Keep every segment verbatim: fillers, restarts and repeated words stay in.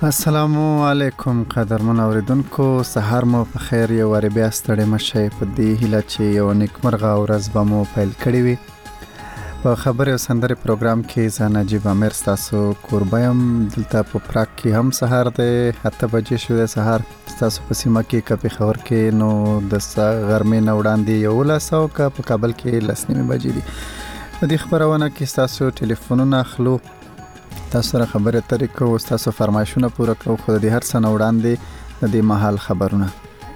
السلام علیکم قدرمن اوریدونکو، سهار مو په خیر. یو واری بیا ستړي مشئ په دې هیله چې یو نیکمرغه ورځ به مو پیل کړې وي. په خبرې او سندرې پروګرام کې زه نجیب امیر ستاسو کوربه یم. دلته په پراګ کې هم سهار دی، اته بجې شوې د سهار. ستاسو په سیمه کې که پېښور کې نو د غرمې نه وړاندې یولس او که په کابل کې لس نیمې بجې دي. په دې خپرونه کې ستاسو ټلیفونونه اخلو، تاسو سره خبرې اترې کوو، ستاسو فرمایشونه پوره کوو، خو د دې هر څه نه وړاندې د دې مهال خبرونه.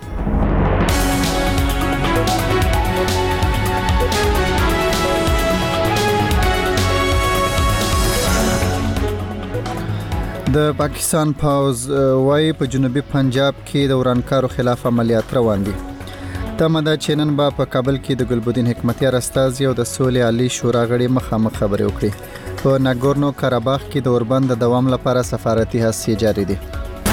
د پاکستان پوځ وايي په جنوبي پنجاب کې د ورانکارو خلاف عملیات روان دي. تمه ده چې نن به په کابل کې د ګلبدین حکمتیار استازي او د سولې عالی شورا غړي مخامخ خبرې وکړي. په ناګورنو کاراباخ کې د اوربند د دوام لپاره سفارتي هڅې جاري دي.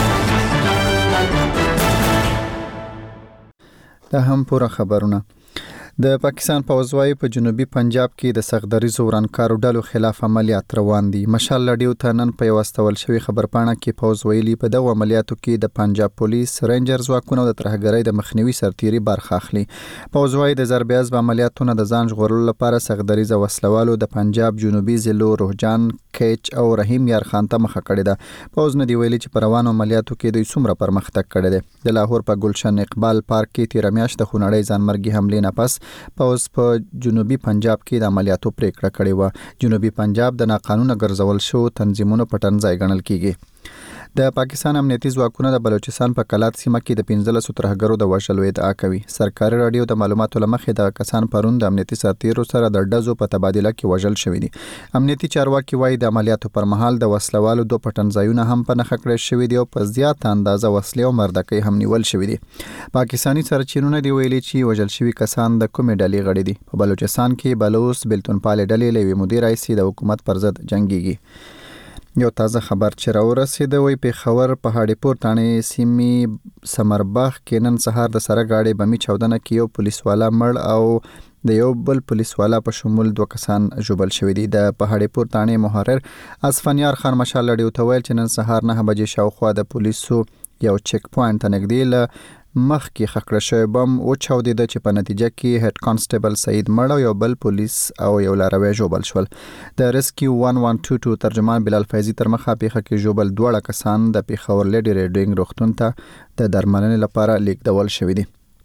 دا هم پوره خبرونه. د پاکستان پوځ وايي په جنوبي پنجاب کې د سختدریزو ورانکارو ډلو خلاف عملیات روان دي. مشال لډیو ته نن په یو استول شوی خبرپاڼه کې پوځ ویلي په دغه عملیاتو کې د پنجاب پولیس، رینجر ځواکونه او د ترهګرۍ د مخنیوي سرتیري برخه اخلي. پوځ وايي د ضربې عزب عملیاتونو د ځان ژغورلو لپاره سختدریزه وسلوالو د پنجاب جنوبي ضلعو روهجان، کیچ او رحیم یار خان ته مخه کړې ده. پوځ نه دی ویلي چې په روانو عملیاتو کې دوی څومره پرمختګ کړی دی. د لاهور په ګلشن اقبال پارک کې تیر میاشت د خونړۍ ځانمرګي حملې نه پس پوځ په جنوبي پنجاب کې د عملیاتو پریکړه کړې و. جنوبي پنجاب د ناقانونه ګرځول شو تنظیمونو پټنځای ګڼل کیږي. د پاکستان امنیتي ځواکونه د بلوچستان په کلات سیمه کې د پنځلسو ترهګرو د وژلو ادعا کوي. سرکاري راډیو د معلوماتو لمخې د کسان پرون د امنیتي سرتیرو سره د ډزو په تبادله کې وژل شوي دي. امنیتي چارواکي وايي د عملیاتو پر مهال د وسلوالو دوه پټنځایونه هم په نښه کړل شوي دي او په زیاته اندازه وسلې او مردکۍ هم نیول شوي دي. پاکستاني سرچینونه دی ویلي چې وژل شوي کسان د کومې ډلې غړي دي. په بلوچستان کې بلوچ بلتونپالې ډلې له یوې مودې راهیسې د حکومت پر ضد جنګيږي. یو تازه خبر چې راورسېده وایي پېښور په هاډیپور تاڼې سیمې سمرباغ کې نن سهار د سره ګاډۍ بمي چاودنه کې یو پولیسوالا مړ او د یو بل پولیسوالا په شمول دوه کسان ژوبل شوي دي. د په هاډیپور تاڼې محرر اسفنیار خان مشال لډیو ته ویل چې نن سهار نه بجې شاوخوا د پولیسو یو چیک پوینټ ته نږدې له مخکې خکړه شوی بم وچاودېده چې په نتیجه کې هډ کانسټیبل سعید مړ او یو بل پولیس او یو لاروی ژوبل شول. د ریسکیو ون ون ټو ټو ترجمان بلال فیضي تر مخه پیښه کې ژوبل دواړه کسان د پېښور لیډي ریډینګ روغتون ته د درملنې لپاره لیږدول شوي دي.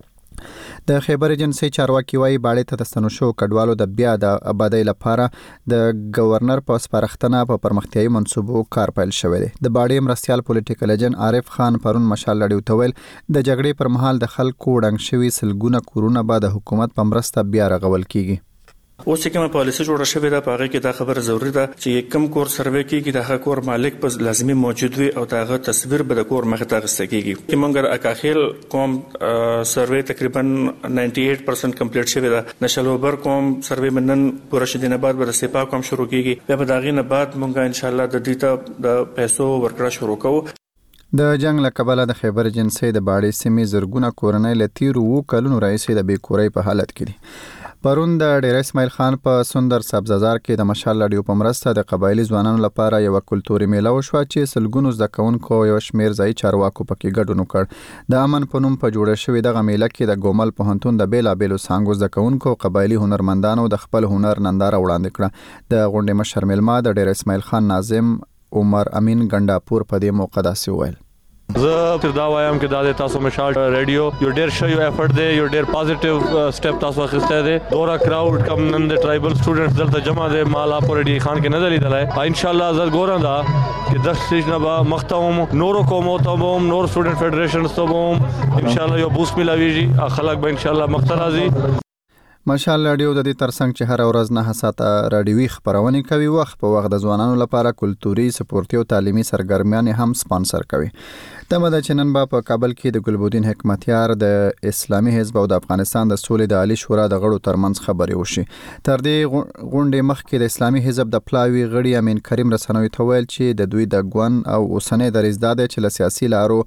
د خیبر ایجنسۍ چارواکي وايي باړې ته د ستنو شوو کډوالو د بیا د آبادۍ لپاره د گورنر په سپارښتنه په پرمختیایي منصوبو کار پیل شوی دی. د باړې مرستیال پولیټیکل ایجنټ عارف خان پرون مشال لډیو ته ویل د جګړې پر مهال د خلکو ړنګ شوي سلګونه کورونه به د حکومت په مرسته بیا رغول کیږي. اوس چې کومه پالیسي جوړه شوې ده په هغه کې دا خبره ضروري ده چې کوم کور سروې کېږي د هغه کور مالک په لازمي موجود وي او دغه تصویر به د کور مخ ته اخیستل کېږي. چې موږ اکاخیل کوم سروې تقریبا نائنٹی ایٹ پرسنٹ کمپلیټ شوې ده. نشلوبر کوم سروې منن پوره شدینه بعد به سپا کوم شروع کېږي. بیا به دغه نه بعد موږ ان شاء الله د دې ته د پیسو ورکړه شروع کوو. د جنگ له کبله د خیبر ایجنسۍ د باړې سیمې زرګونه کورنۍ له تیرو اوو کلونو راهیسې د بې کورۍ په حالت کې دي. پرون د ډیر اسماعیل خان په سندر سبززار کې د مشال لډیو په مرسته د قبایلی ځوانانو لپاره یو کلتوري میله وشوه چې سلګونو زده کوونکو یو شمیر ځای چارواکو پکې ګډون وکړ. د امن په نوم په جوړه شوې دغه میله کې د ګومل پوهنتون د بیلابیلو څانګو زده کوونکو قبایلی هنرمندانو د خپل هنر ننداره وړاندې کړه. د غونډې مشر میلمه د ډیر اسماعیل خان ناظم عمر امین ګنډاپور په دې موقع داسې وویل: زه تر دا وایم کې دا د تاسو مشال ریډیو یو ډیر ښه یو افورت دی، یو ډیر پازیټیو سټیپ تاسو اخیسته دی. دورا کراود کم نن د ټرایبل سټوډنټس دلته جمع دي، مالا پر ډی خان کې نه دلیدلای. ان شاء الله زه ګورم دا چې د سټیشن به مختوم نورو کومو ته هم نور سټوډنټ فدریشنز ته هم ان شاء الله یو بوست ملاویږي. خلک به ان شاء الله مخترازي. مشال لډیو د دې ترڅنګ چې هر ورځ نه ساعته راډیوي خبرونه کوي، وخت په وخت د ځوانانو لپاره کلتوري سپورتي او تعلیمي سرګرمیانې هم سپانسر کوي. تمه ده چې نن به په کابل کې د ګلبدین حکمتیار، د اسلامي حزب او د افغانستان د سولې د عالی شورا د غړو ترمنځ خبرې وشي. تر دې غونډې مخکې د اسلامي حزب د پلاوي غړي امین کریم رسنوي ته ویل چې د دوی د ګوند او اوسنۍ دریځ دا دی چې له سیاسي لارو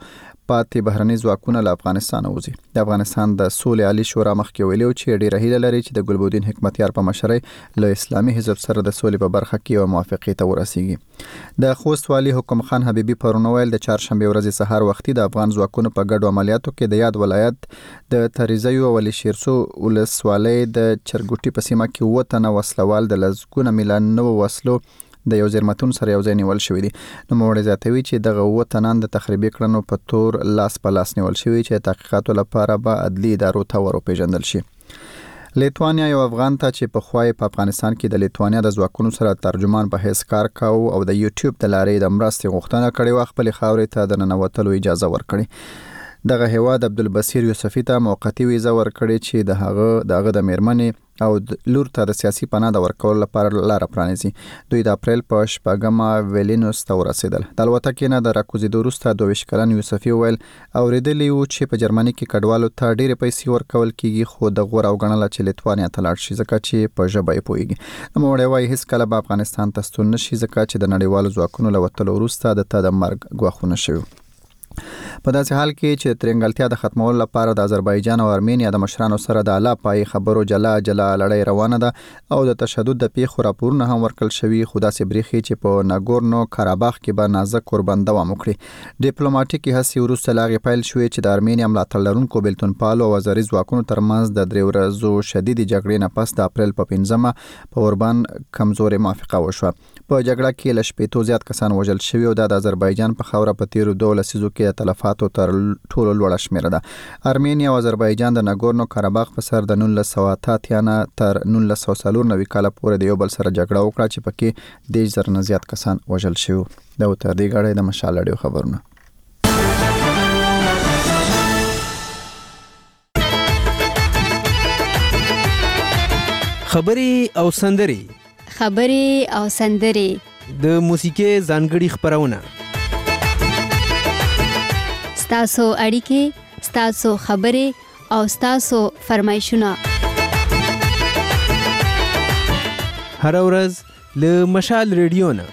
پاتې بهرني ځواکونه له افغانستان وځي. د افغانستان د سولې عالی شورا مخکې ویلي چې ډېره هیله لري چې د ګلبودین حکمتیار په مشرۍ له اسلامي حزب سره د سولې په برخه کې یو موافقه ته ورسیږي. د خوست والي حکم خان حبیبي پرون ویل د چهارشنبه ورځې سهار وختي د افغان ځواکونو په ګډو عملیاتو کې د یاد ولایت د تریزیو او شیرسو ولسوالۍ د چرګوټي په سیمه کې وطن وسلوال د لزګونه ملان نو وسلو د یو زیرمتون سره یو ځای نیول شوی دي. نو موږ زیاتوي چې دغه وطنان د تخریبي کړنو په تور لاس په لاس نیول شوی چې تحقیقاتو لپاره به عدلي ادارو ته ورپېژندل شي. لیتوانیا یو افغان ته چې په خوای په افغانستان کې د لیتوانیا د ځواکونو سره ترجمان په حیث کار کاوه او د یوټیوب د لارې د مرستې غوښتنه کړې و خپل خاورې ته د ننوتلو اجازه ورکړي. دغه هیواد عبدالبصیر یوسفی ته موقتی ویزه ورکړي چې د هغه دغه د میرمنې او لور ته د سیاسي پناه د ورکول لپاره لار پرانیزي. دوی د اپریل په شپږمه ویلینوس ته ورسېدل. د الوتکې نه د راکوزېدو وروسته دوه ویشت کلن یوسفي ویل اورېدلی و چې په جرمني کې کډوالو ته ډېرې پیسې ورکول کیږي خو د غوره وګڼله چې لیتوانیا ته لاړ شي ځکه چې په ژبه یې پوهېږي. نوموړی وایي هېڅکله به افغانستان ته ستون نه شي ځکه چې د نړیوالو ځواکونو له وتلو وروسته د ته د مرګ ګواښونه شوي. په داسې حال کې چې ترنګلتیا د ختمولو لپاره د آذربایجان او ارمینیا د مشرانو سره د اعلی پای خبرو جلا جلا لړۍ روانه ده او د تشدد د پیښو راپورونه هم ورکړل شوي خو داسې بریښي چې په ناګورنو کاراباخ کې به نازک قربان دوام وکړي. ډیپلوماټیکي هڅې وروسته لاغې پیل شوې چې د ارمینیا ملاتړ لرونکو بیلتونپالو او آذري ځواکونو ترمنځ د درې ورځو شدیدې جګړې نه پس د اپریل په پنځمه په اوربان کمزورې موافقه وشوه. په جګړه کې له شپېتو زیات کسان وژل شوي او د آذربایجان په خاوره په تیرو دوه لسیزو کې د تلفاتو تر ټولو لوړه شمیره ده. ارمینیا او آذربایجان د ناګورنو کاراباخ په سر د نولس سوه اته اتیا نه تر نولس سوه څلور نوي کاله پورې د یو بل سره جګړه وکړه چې پکې دېرش زره نه زیات کسان وژل شوي. دا تر دې غاړې د مشال راډیو خبرونه. خبرې او سندري خبرې او سندري د موسیقي ځانګړي خبرونه ستاسو اړیکې ستاسو خبرې او ستاسو فرمایشونه هر ورځ له مشال ریډیو نه.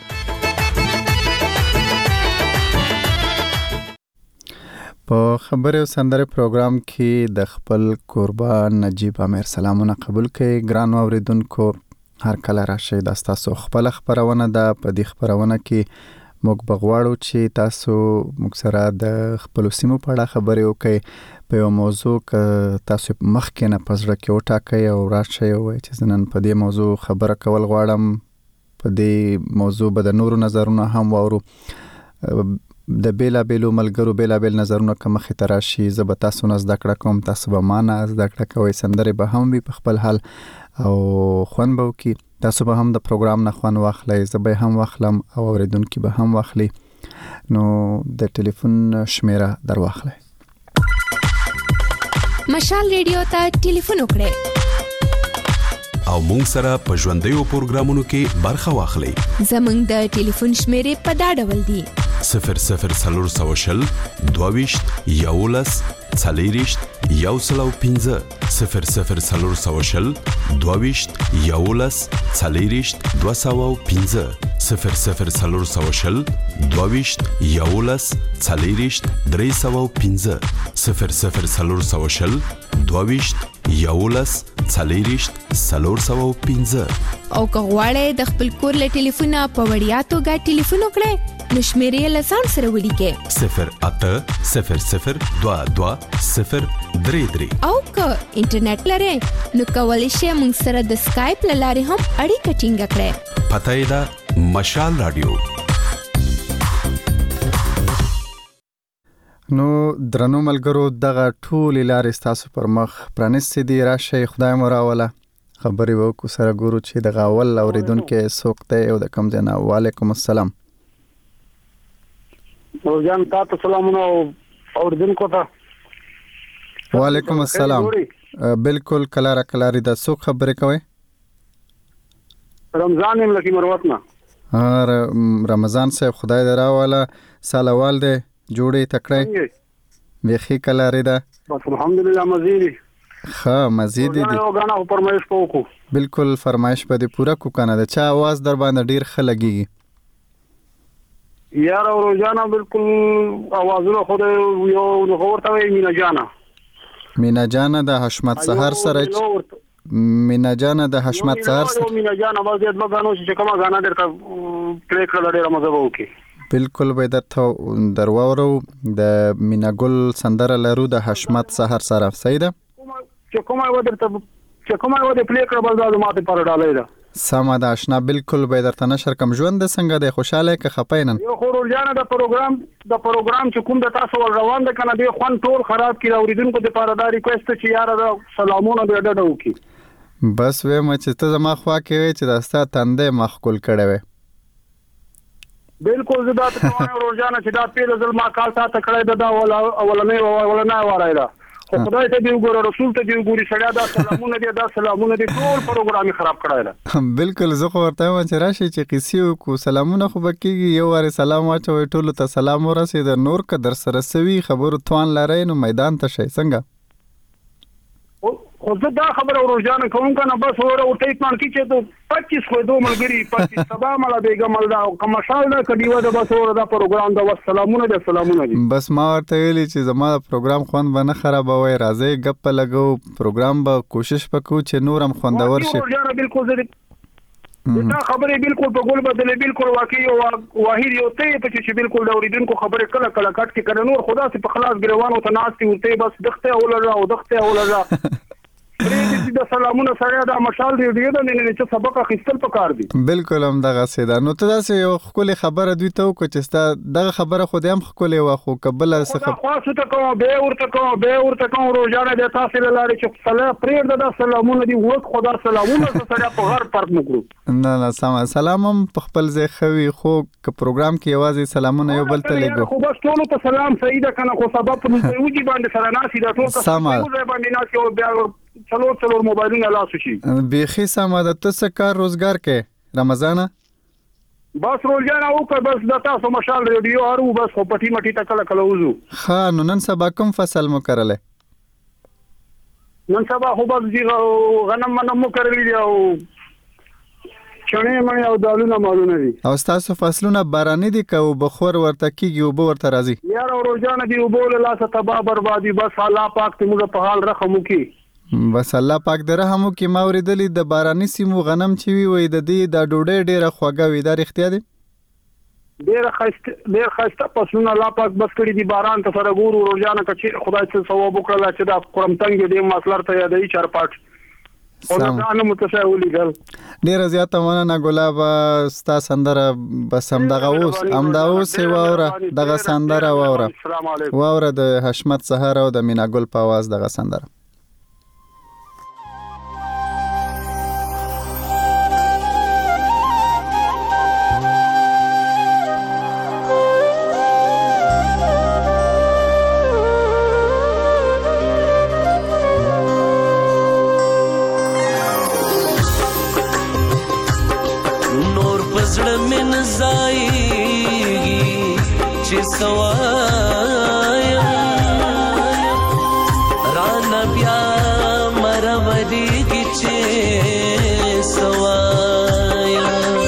په خبرې او سندري پروګرام کې د خپل قربان نجیب امیر سلامونه قبول کړئ. ګران اوریدونکو هر کله راشي د تاسو خپل خبرونه ده. په دې خبرونه کې موږ بغواړو چې تاسو موږ سره د خپل سیمو په اړه خبرې وکړئ په یو موضوع ک تاسو مخکې نه پزړه کې وټاکئ او راشي او چې نن په دې موضوع خبره کول غواړم. په دې موضوع به د نورو نظرونه هم واورو. د بیلا بیلو ملګرو بیلا بیل نظرونه کوم خطر راشي زه به تاسو نه زده کړه کوم تاسو به معنا زده کړه کوئ. سندري به هم وي په خپل حال او خوان به وکي. تاسو به هم د پروګرام نه خوان واخلئ زه به هم واخلم او اوریدونکو به هم واخلي. نو د ټلیفون شمیره در واخلئ. مشال ریډیو ته ټلیفون وکړئ او مونږ سره په ژوندیو پروګرامونو کې برخه واخلئ. زمونږ د ټلیفون شمیرې په دا ډول دي: صفر صفر څلور سوه شل دوه ویشت یولس څلېرویشت یو سل او پنځه صفر صفر څلور سوه شل دوه ویشت یولس څلېرویشت دوه سوه او پنځه صفر صفر څلور سوه شل دوه ویشت یولس څلېرویشت درې سوه او پنځه صفر صفر څلور سوه شل دوه ویشت یولس څلېرویشت څلور سوه او پنځه. او که غواړئ د خپل کور له ټلیفونه په وړیا توګه ټلیفون وکړئ نو شمیرې له ځان سره ولیکئ: صفر اته صفر صفر دوه دوه صفر درې درې. او که انټرنیټ لرئ نو کولی شئ موږ سره د سکایپ له لارې هم اړیکه ټینګه کړئ. پته یې ده مشال راډیو. نو درنو ملګرو دغه ټولې لارې ستاسو پر مخ پرانیستې دي. راشئ خدای مو راوله خبرې وکړو سره ګورو چې دغه اول اوریدونکی څوک دی او د کوم ځای نه. وعلیکم السلام. ورجان تاسو سلامونه اوریدونکو ته. وعلیکم السلام. بالکل کلاره کلاری د څوک خبرې کوي؟ رمضان یم لکی مروت نه. ها رمضان صاحب خدای دې راوله سالوال دې جوړې تکړه ویخي کلاری ده. بس الحمدلله مزيدي ها مزيدي دي. یو غاڼه فرمایش کوو. بالکل فرمایش په دې پورا کو کنه. د چا आवाज در باندې ډیر خلګي یار او روزانه بالکل اوازونه خو یو ورته وي مینا جانا مینا جانا د حشمت سحر سره مینا جانا د حشمت سحر سره مینا جانا باز دې غانو چې کومه غانا درته پلی کړل ډېر مزه وکي بالکل به درته درواورو د مینا ګل سندره لرو د حشمت سحر سره صحیح ده چې کومه و درته چې کومه و د پلی کړل باز ماته پر ډالې ده سما د آشنا بالکل به درته نشر کم ژوند څنګه د خوشاله ک خپینن یو خو روزانه د پروګرام د پروګرام چې کوم د تاسو ول روان ده کنه د خوان ټول خراب کړي اوریدونکو د پاره دا ریکوست چې یار د سلامونه د ډډه وکي بس وې مې چې ته زما خوا کې وې چې داستا تندې مخکول کړي وې بالکل زدا ته روزانه چې دا پیل ځل ما کال تا کړی دا ولا ولنه ولنه واره ده خو خدای ته دی وګوره رسول ته دی وګوري سړیا دا سلامونه دی دا سلامونه دی ټول پروګرام خراب کړی دا بالکل زه خو ورته وایم چې راشي چې قصې کو سلامونه خو بکیږي یو واره سلام واچوي ټول ته سلام ورسید نور ک در سره سوي خبرو توان لري نو میدان ته شي څنګه خو زه دا خبره روزانه کوم کنه بس وره او ټیک مان کی چې ته پچیس خو دوه ملګری پچیس سبا مال بیګم مال دا کوم شال دا کډیو دا بس وره دا پروګرام دا سلامونه دا سلامونه دي بس ما ورته ویلي چې زما پروګرام خوان باندې خرابوي راځي غپ لګو پروګرام به کوشش وکړو چې نورم خوندور شي روزانه بالکل زه دا خبره بالکل په ګول بدلې بالکل واقعي او واحد یو ته په چې بالکل دا اوریدونکو خبره کله کله کټ کې کړه نور خدا سي په خلاص ګروانو ته ناشتي ورته بس دغته اولره او دغته اولره پرې دې د سلامونه سره دا مشال دی دی د نن چې سبق اخیستل پکار دي بالکل هم دغه سیدا نو ته داسې یو خپل خبره دوی ته وکړه چې ستا دغه خبره خو دې هم خپل واخو قبل څه خاصه ته کوم به ورته کوم به ورته کوم روزانه د تاسو لاره چې سلام پرې د سلامونه دی وخت خدا سلامونه سره په هر پرد نکړو نه نه سلام سلام هم په خپل ځای خوي خو ک پروګرام کې یوازې سلامونه یو بل ته لګو خو بس ټول ته سلام سعید کنه خو سبب په وجي باندې سره ناسي دا ټول ته باندې ناسي او بیا چلو چلو موبایلونه لاسو شي بيخي سماده ته کار روزګار کې رمضان بس روزانه او که بس د تاسو مشال ریډیو هرو بس خو پټي مټي تکل کله وځو ها نو نن سبا کوم فصل مو کرله نن سبا خو بس دی غنم منم مو کرلی دی او چونه مې او دالونه مالونه دي او تاسو فصلونه باراني دي که بخور ورته کیږي او به ورته راځي یار روزانه دی او بول لاسه تبا بربادي بس الله پاک ته موږ په حال رحم وکي بس الله پاک دې رحم وکي ما ورېدلې د باراني سیمو غنم چې وي وي د دې د ډوډۍ ډیره خوږه وي دا رښتیا دي ډیره خسته ډیره خسته پسونه الله پاک بس کړی دی باران ته سره ګورو روزانه چې خدای څخه ثواب وکړه چې دا قرم تنګ دې مسلر ته یادې چار پات او دا نه متساولی ګل ډیره زیاته مننه ګلاب ستا سندره بس هم دغه اوس هم دا اوس واوره دغه سندره واوره السلام علیکم واوره د حشمت سحر او د مینا ګل په आवाज دغه سندره सवाया राना प्या मरवरी गिचे सवाया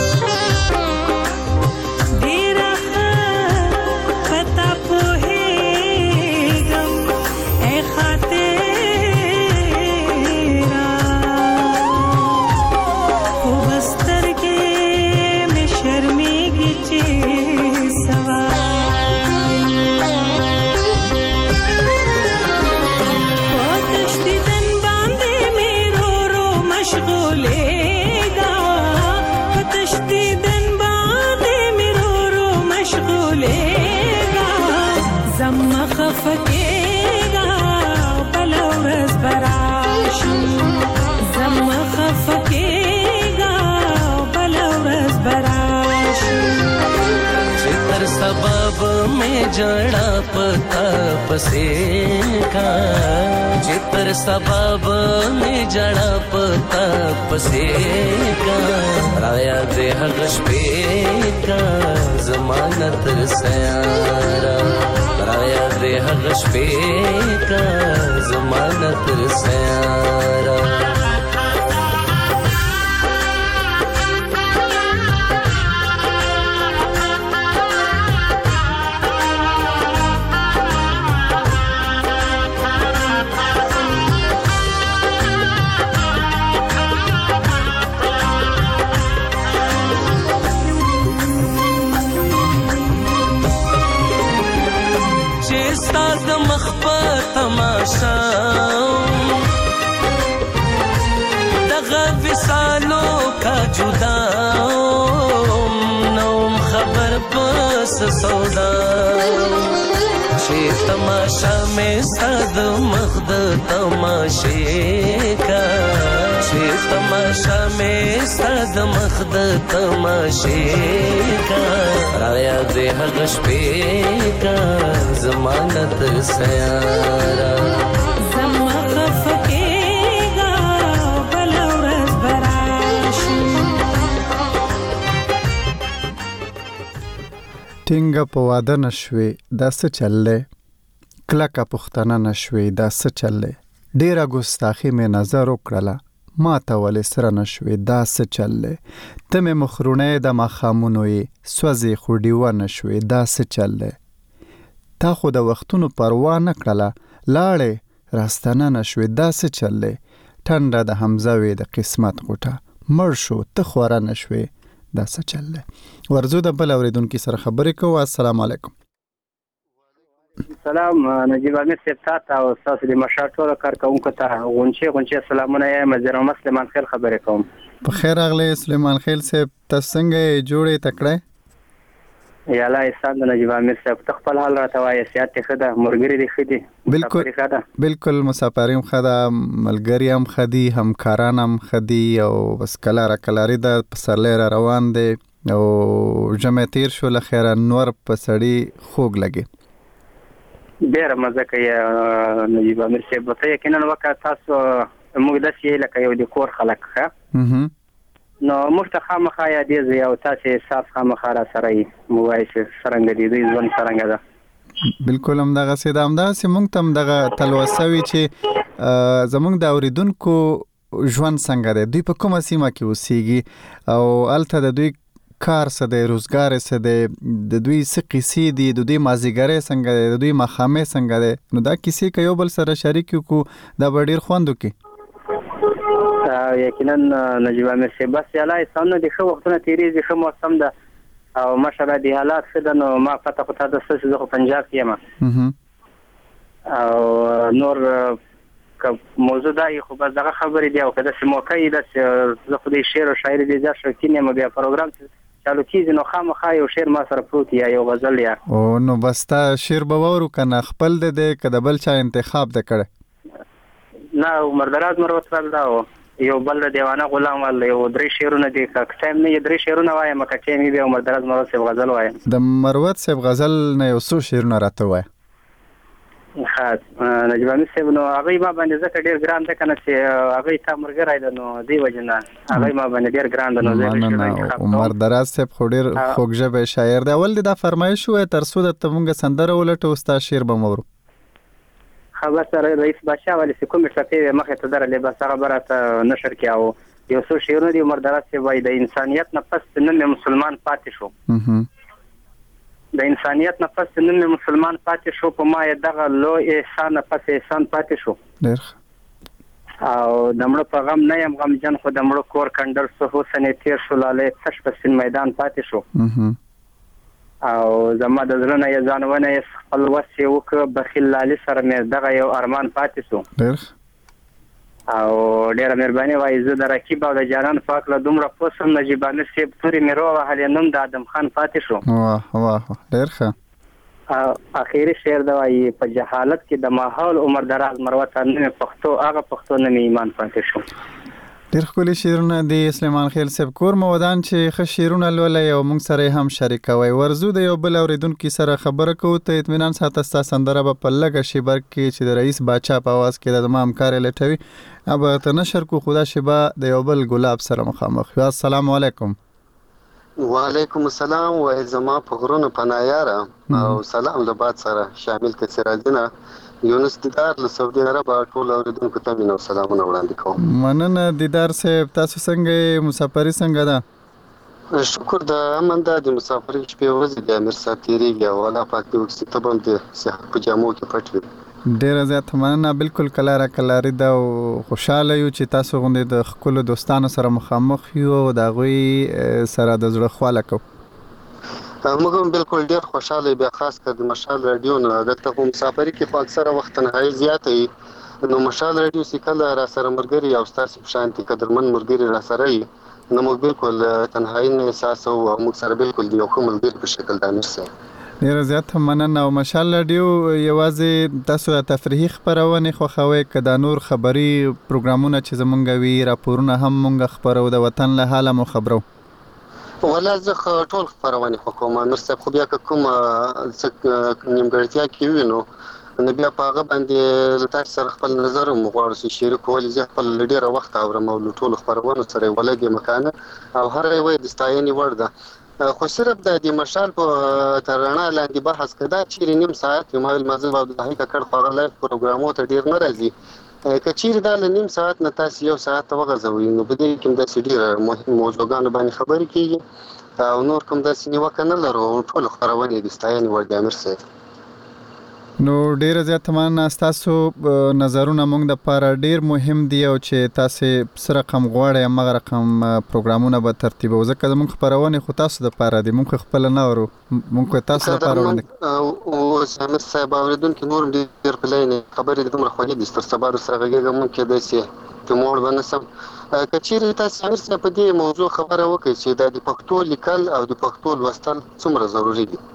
देरा पता पोहे गम ए खातेरा को बस्तर के में शर्मी गिचे فكيغا بلو رز براشو زم خفكيغا بلو رز براشو चितर सबब में जड़ा पता पसेगा चितर सबब में जड़ा पता पसेगा राया दे हगश पेगा जमानत सयारा राया दे हगश पेगा जमानत सयारा جدا نوم خبر پس سودا چې تماشا مې ستاد مخد تماشې کا چې تماشا مې ستاد مخد تماشې کا رایا دې هغه شپې کا ضمانت سیارا زما خفکیگا بل ورځ براشي ټینګه په واده نشوي دا څه چللې کلکه پښتنه نشوي دا څه چللې ډیره ګستاخی مې نظر وکړله ما ته ولې سره نشوي دا څه چللې ته مې مخرونه د ماښامونو یې سوځې خو ډیوه نشوي دا څه چللې تا خو د وختونو پروا نه کړله لاړې راستنه نشوي دا څه چللې ټنډه د حمزه وې د قسمت غوټه مړ شو ته خوره نشوي دا څه چللې ورزو د بل اوریدونکو سره خبرې کوو السلام علیکم سلام نجیب امیر صاحب تاسو او تاسو د مشال ټول کارکونکو ته غونچه غونچه سلامونه یم مزر مسلمان خیر خبرې کوم په خیر اغلی سلیمان خیل صاحب تاسو څنګه جوړې تکړه یا الله احسان د نجیب امیر صاحب خپل حال راته وایي سیاست خده مرګری دی خدي بالکل بالکل مسافریم خده ملګری هم خدي همکاران هم خدي او بس کلا را کلاری د پسرلی را روان دی او جمع تیر شو لخيره نور پسړی خوګ لګي ډیر مزه کوي نجیب امیر صاحب ته یقینا وکړه تاسو موږ د شي لکه یو د کور خلک ښه نو موږ ته خامخا یادې زی او تاسو صاف خامخا را سره یې موای څنګه دي دوی ځون څنګه ده بالکل هم دغه سیده هم دا سیمونږ تم دغه تلوسوي چې زمونږ د اوریدونکو ژوند څنګه دی دوی په کومه سیمه کې اوسېږي او الته د دوی کار څه دی روزګار څه دی د دوی څه قصې دي د دوی مازیګرې څنګه دی د دوی ماښامې څنګه دی نو دا کیسې که یو بل سره شریک کړو دا به ډېر خوند وکړي یقینا نجیب امیر صاحب بس یاله سمنه د ښه وختونه تېرېږي ښه موسم ده او ماشاءالله د حالات ښه ده نو ما پته خو تا د څه چې زه خو پنجاب کې یم او نور که موضوع دا یې خو بس دغه خبرې دی او که داسې موقع یې ده چې زه خو د شعر او شاعري ډېر زیات شوقین یم بیا پروګرام چالو کېږي نو خامخا یو شعر ما سره پروت یا یو غزل یا او نو بس تا شعر به واورو که نه خپل دی دی که د بل چا انتخاب دی کړی نه عمر دراز مروت وال دا و یو بل د دیوانه غلام وال یو درې شعرونه دي که ټایم نه یې درې شعرونه وایم که ټایم یې بیا عمر دراز مروت صاحب غزل وایم د مروت صاحب غزل نه یو څو شعرونه راته وایه ښه نجیب امیر صاحب نو هغه ما باندې ځکه ډېر ګران دی که نه چې هغه تا ملګری دی نو دې وجې نه هغه ما باندې ډېر ګران دی نو عمر دراز صاحب خو ډېر خوږ ژبی شاعر دی اول دې دا فرمایش ووایه تر څو درته مونږ سندره ولټو ستا شعر به مورو ښه بس رئیس بادشاه ولې چې کومې ټپې وې مخې ته درلې بس هغه به راته نشر کړي او یو څو شعرونه دي عمر دراز صاحب وایي د انسانیت نه پس نن مې مسلمان پاتې شو د انسانیت نه پس نن مې مسلمان پاتې شو په ما یې دغه لوی احسان نه پس احسان پاتې شو ډېر او د مړه په غم نه یم غمجن خو د مړه کور کنډل څه حسن یې تېر شو لالی تش په سین میدان پاتې شو او زما د زړه نه یې ځان ونه یې خپل وس یې وکړه بخیل لالي سره مې دغه یو ارمان پاتې شو ډېر او ډېره مهرباني وایي زه د رقیب او د جانان په هکله دومره پوه سوم نجیب امیر صاحب تورې مې راوهلې نوم د ادم خان پاتې شو واه واه ډېر ښه اخیری شعر دا وایي په جهالت کې د ماحول عمر دراز مروت نه مې پښتو هغه پښتو نه مې ایمان پاتې شو ډېر ښکلي شعرونه دي سلیمان خیل صاحب کور مو ودان چې ښه شعرونه لولئ او موږ سره یې هم شریکوئ ورځو د یو بل اورېدونکي سره خبره کوو ته اطمینان ساته ستا سندره به په لږه شیبه کې چې د رئیس باچا په اواز کې د زما همکار یې لټوي به ته نشر کو خو دا شیبه د یو بل ګلاب سره مخامخ یو السلام علیکم وعلیکم السلام وای زما په غرونو پناه یاره او سلام له باد سره شامل کړه سراجونه یونس دیدار له سعودي عرب ټول اوریدونکو ته مینه او سلامونه وړاندې کوم مننه دیدار صاحب تاسو څنګه مسافري څنګه ده شکر د امن د مسافري شپې ورځې د امیر صاحب تیریږي او الله پاک دې وکړي ته هم د صحت په جامو کې پټ وي ډېره زیاته مننه بالکل کلاره کلاري ده او خوشحاله یو چې تاسو غوندې د ښکلو دوستانو سره مخامخ یو او د هغوی سره د زړه خواله کوو موږ هم بالکل ډېر خوشحاله بیا خاص کر د مشال رادیو نه دلته خو مسافري کې خو اکثره وخت تنهایي زیاته وي نو مشال رادیو چې کله را سره ملګري او ستاسو په شانتي قدرمن ملګري را سره وي نو موږ بالکل تنهایی نه احساس او موږ سره بالکل دی یو کوم ملګری په شکل د امیر صاحب. ډیر زیات مننه او ماشاءالله ډیو یوازې تاسو د تفریحي خبرونه خوښوي کدا نور خبري پروګرامونه چې زمونږ وی راپورونه هم مونږ خبرو د وطن له حاله مو خبرو. ولا زه ټول خبرونه خوښوم امیر صاحب، خو بیا کوم نیمګړتیا کې وینو نو بیا په هغه باندې تاسو سره خپل نظر مو غواړم چې شریکول. زه خپل ډیره وخت اورم او ټول خبرونه سره ولګي مکانه او هر یو د ستاینې وړ ده. خو صرف د دې مشال په ترانه لاندې بحث کدا چې نیم ساعت یو مایل مزل او د هغه کړه خبره لایف پروګرامو ته ډیر نه راځي. کچیر دا نیم ساعت نه تاسو یو ساعت وغځوي نو بده کوم د ډیر مهم موضوعګانو باندې خبرې کیږي او نور کوم د سینې وکنه لرو ټول خبرونه د ستاینې وړ ده امیر صاحب. نو ډیر زیات مننه، تاسو نظرونه موږ د لپاره ډیر مهم دي او چې تاسو سره رقم غواړئ مغه رقم پروګرامونه به ترتیب او ځکه موږ خبرونه خو تاسو د لپاره دي، موږ خپل نه ورو، موږ تاسو لپاره وړاندې او سمیر صاحب اوریدونکو نور ډیر پلان خبرې دومره خو دي ستر سبا سره غږیږم ممکن د سي ته مور بنسم کچیر تاسو سمیر صاحب په دې موضوع خبره وکړي چې د پښتو لیکل او د پښتو لوستل څومره ضروری دي.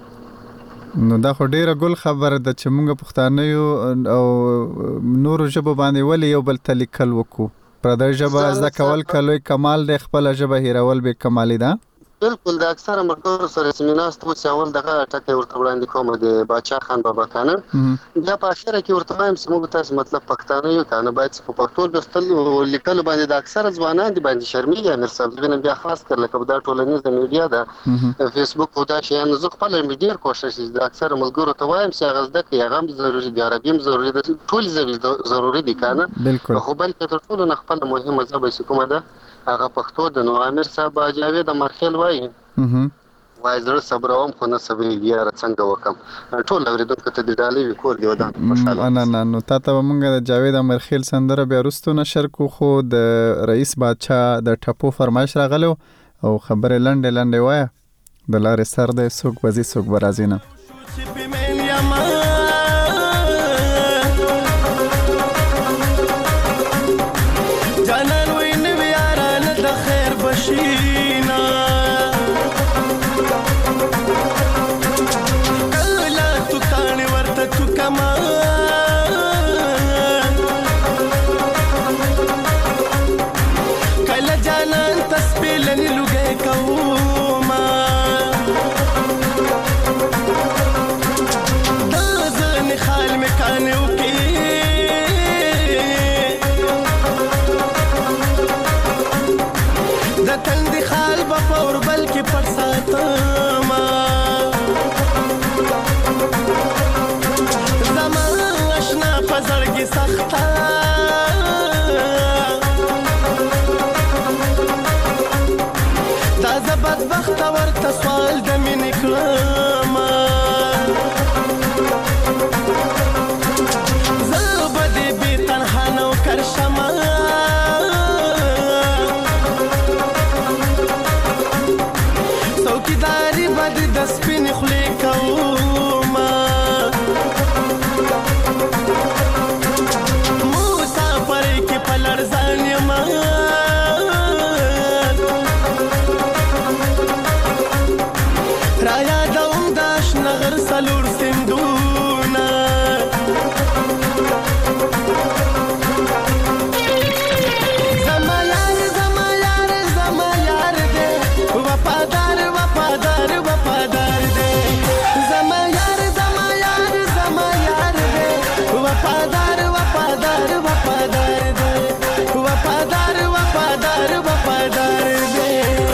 نو دا خو ډیره ګل خبره ده چې موږ پښتانه یو او نور ژبه باندې ولې یو بل تلیکل وکړو. پردی ژبه زده کول کلوي کمال دی، خپل ژبه هیرول به کمال ده. بالکل د اکثر مرګور سره سیمینار ته چې اول دغه ټکه ورته وړاندې کوم د باچا خان بابا خان بیا په اخر کې ورته وایم چې موږ تاسو مطلب پښتانه یو کنه باید په پښتو لوستل او لیکل باندې د اکثر ځوانان دی باندې شرمېږي امیر صاحب. زه بیا خاص کړل کبه دا ټولنیز میډیا ده فیسبوک او دا شی نه زه خپل میډیا کوشش د اکثر ملګرو ته وایم چې هغه زده کې هغه ضروري دی، عربي هم ضروري دی، ټول ضروري دي کنه. خو بل تر ټولو نه خپل مهمه ژبه چې کومه ده هغه پښتو د نو امیر صاحب جاوید مرخیل وایي وای زړه صبروم خو نه صبرېږي یاره څنګه وکم. ټول اوریدونکو ته د ډالۍ وکور دی ودان خوشاله نه نه نو تاسو موږ د جاوید مرخیل سندره بیا رستو نشر کو خو د رئیس بادشاہ د ټپو فرمایش راغلو او خبره لنډه لنډه وای د لارې سر د سوق بزي سوق برازینه جانان وین بیاران د خیر بشینا کلا تو کانی ورته تو کما کلا جانان تسبیلن لګې کوما دزن خال مکانو کې تند خال بپور بلکې پر ساتما زمان اشنا پزړګي سخته تازه بدبخت ورته سوال د مینې کړما زه به دې بې تنها نوکر شمه څوکیداري بد د سپین خولې کوما مسافر کې په لړزان یما را یادوم د اشنا غر سلور سندونه زما یار زما یار زما یار دې وفادار وفادار وفادار دے زما یار زما یار زما یار دے وفادار وفادار وفادار دے وفادار وفادار وفادار دے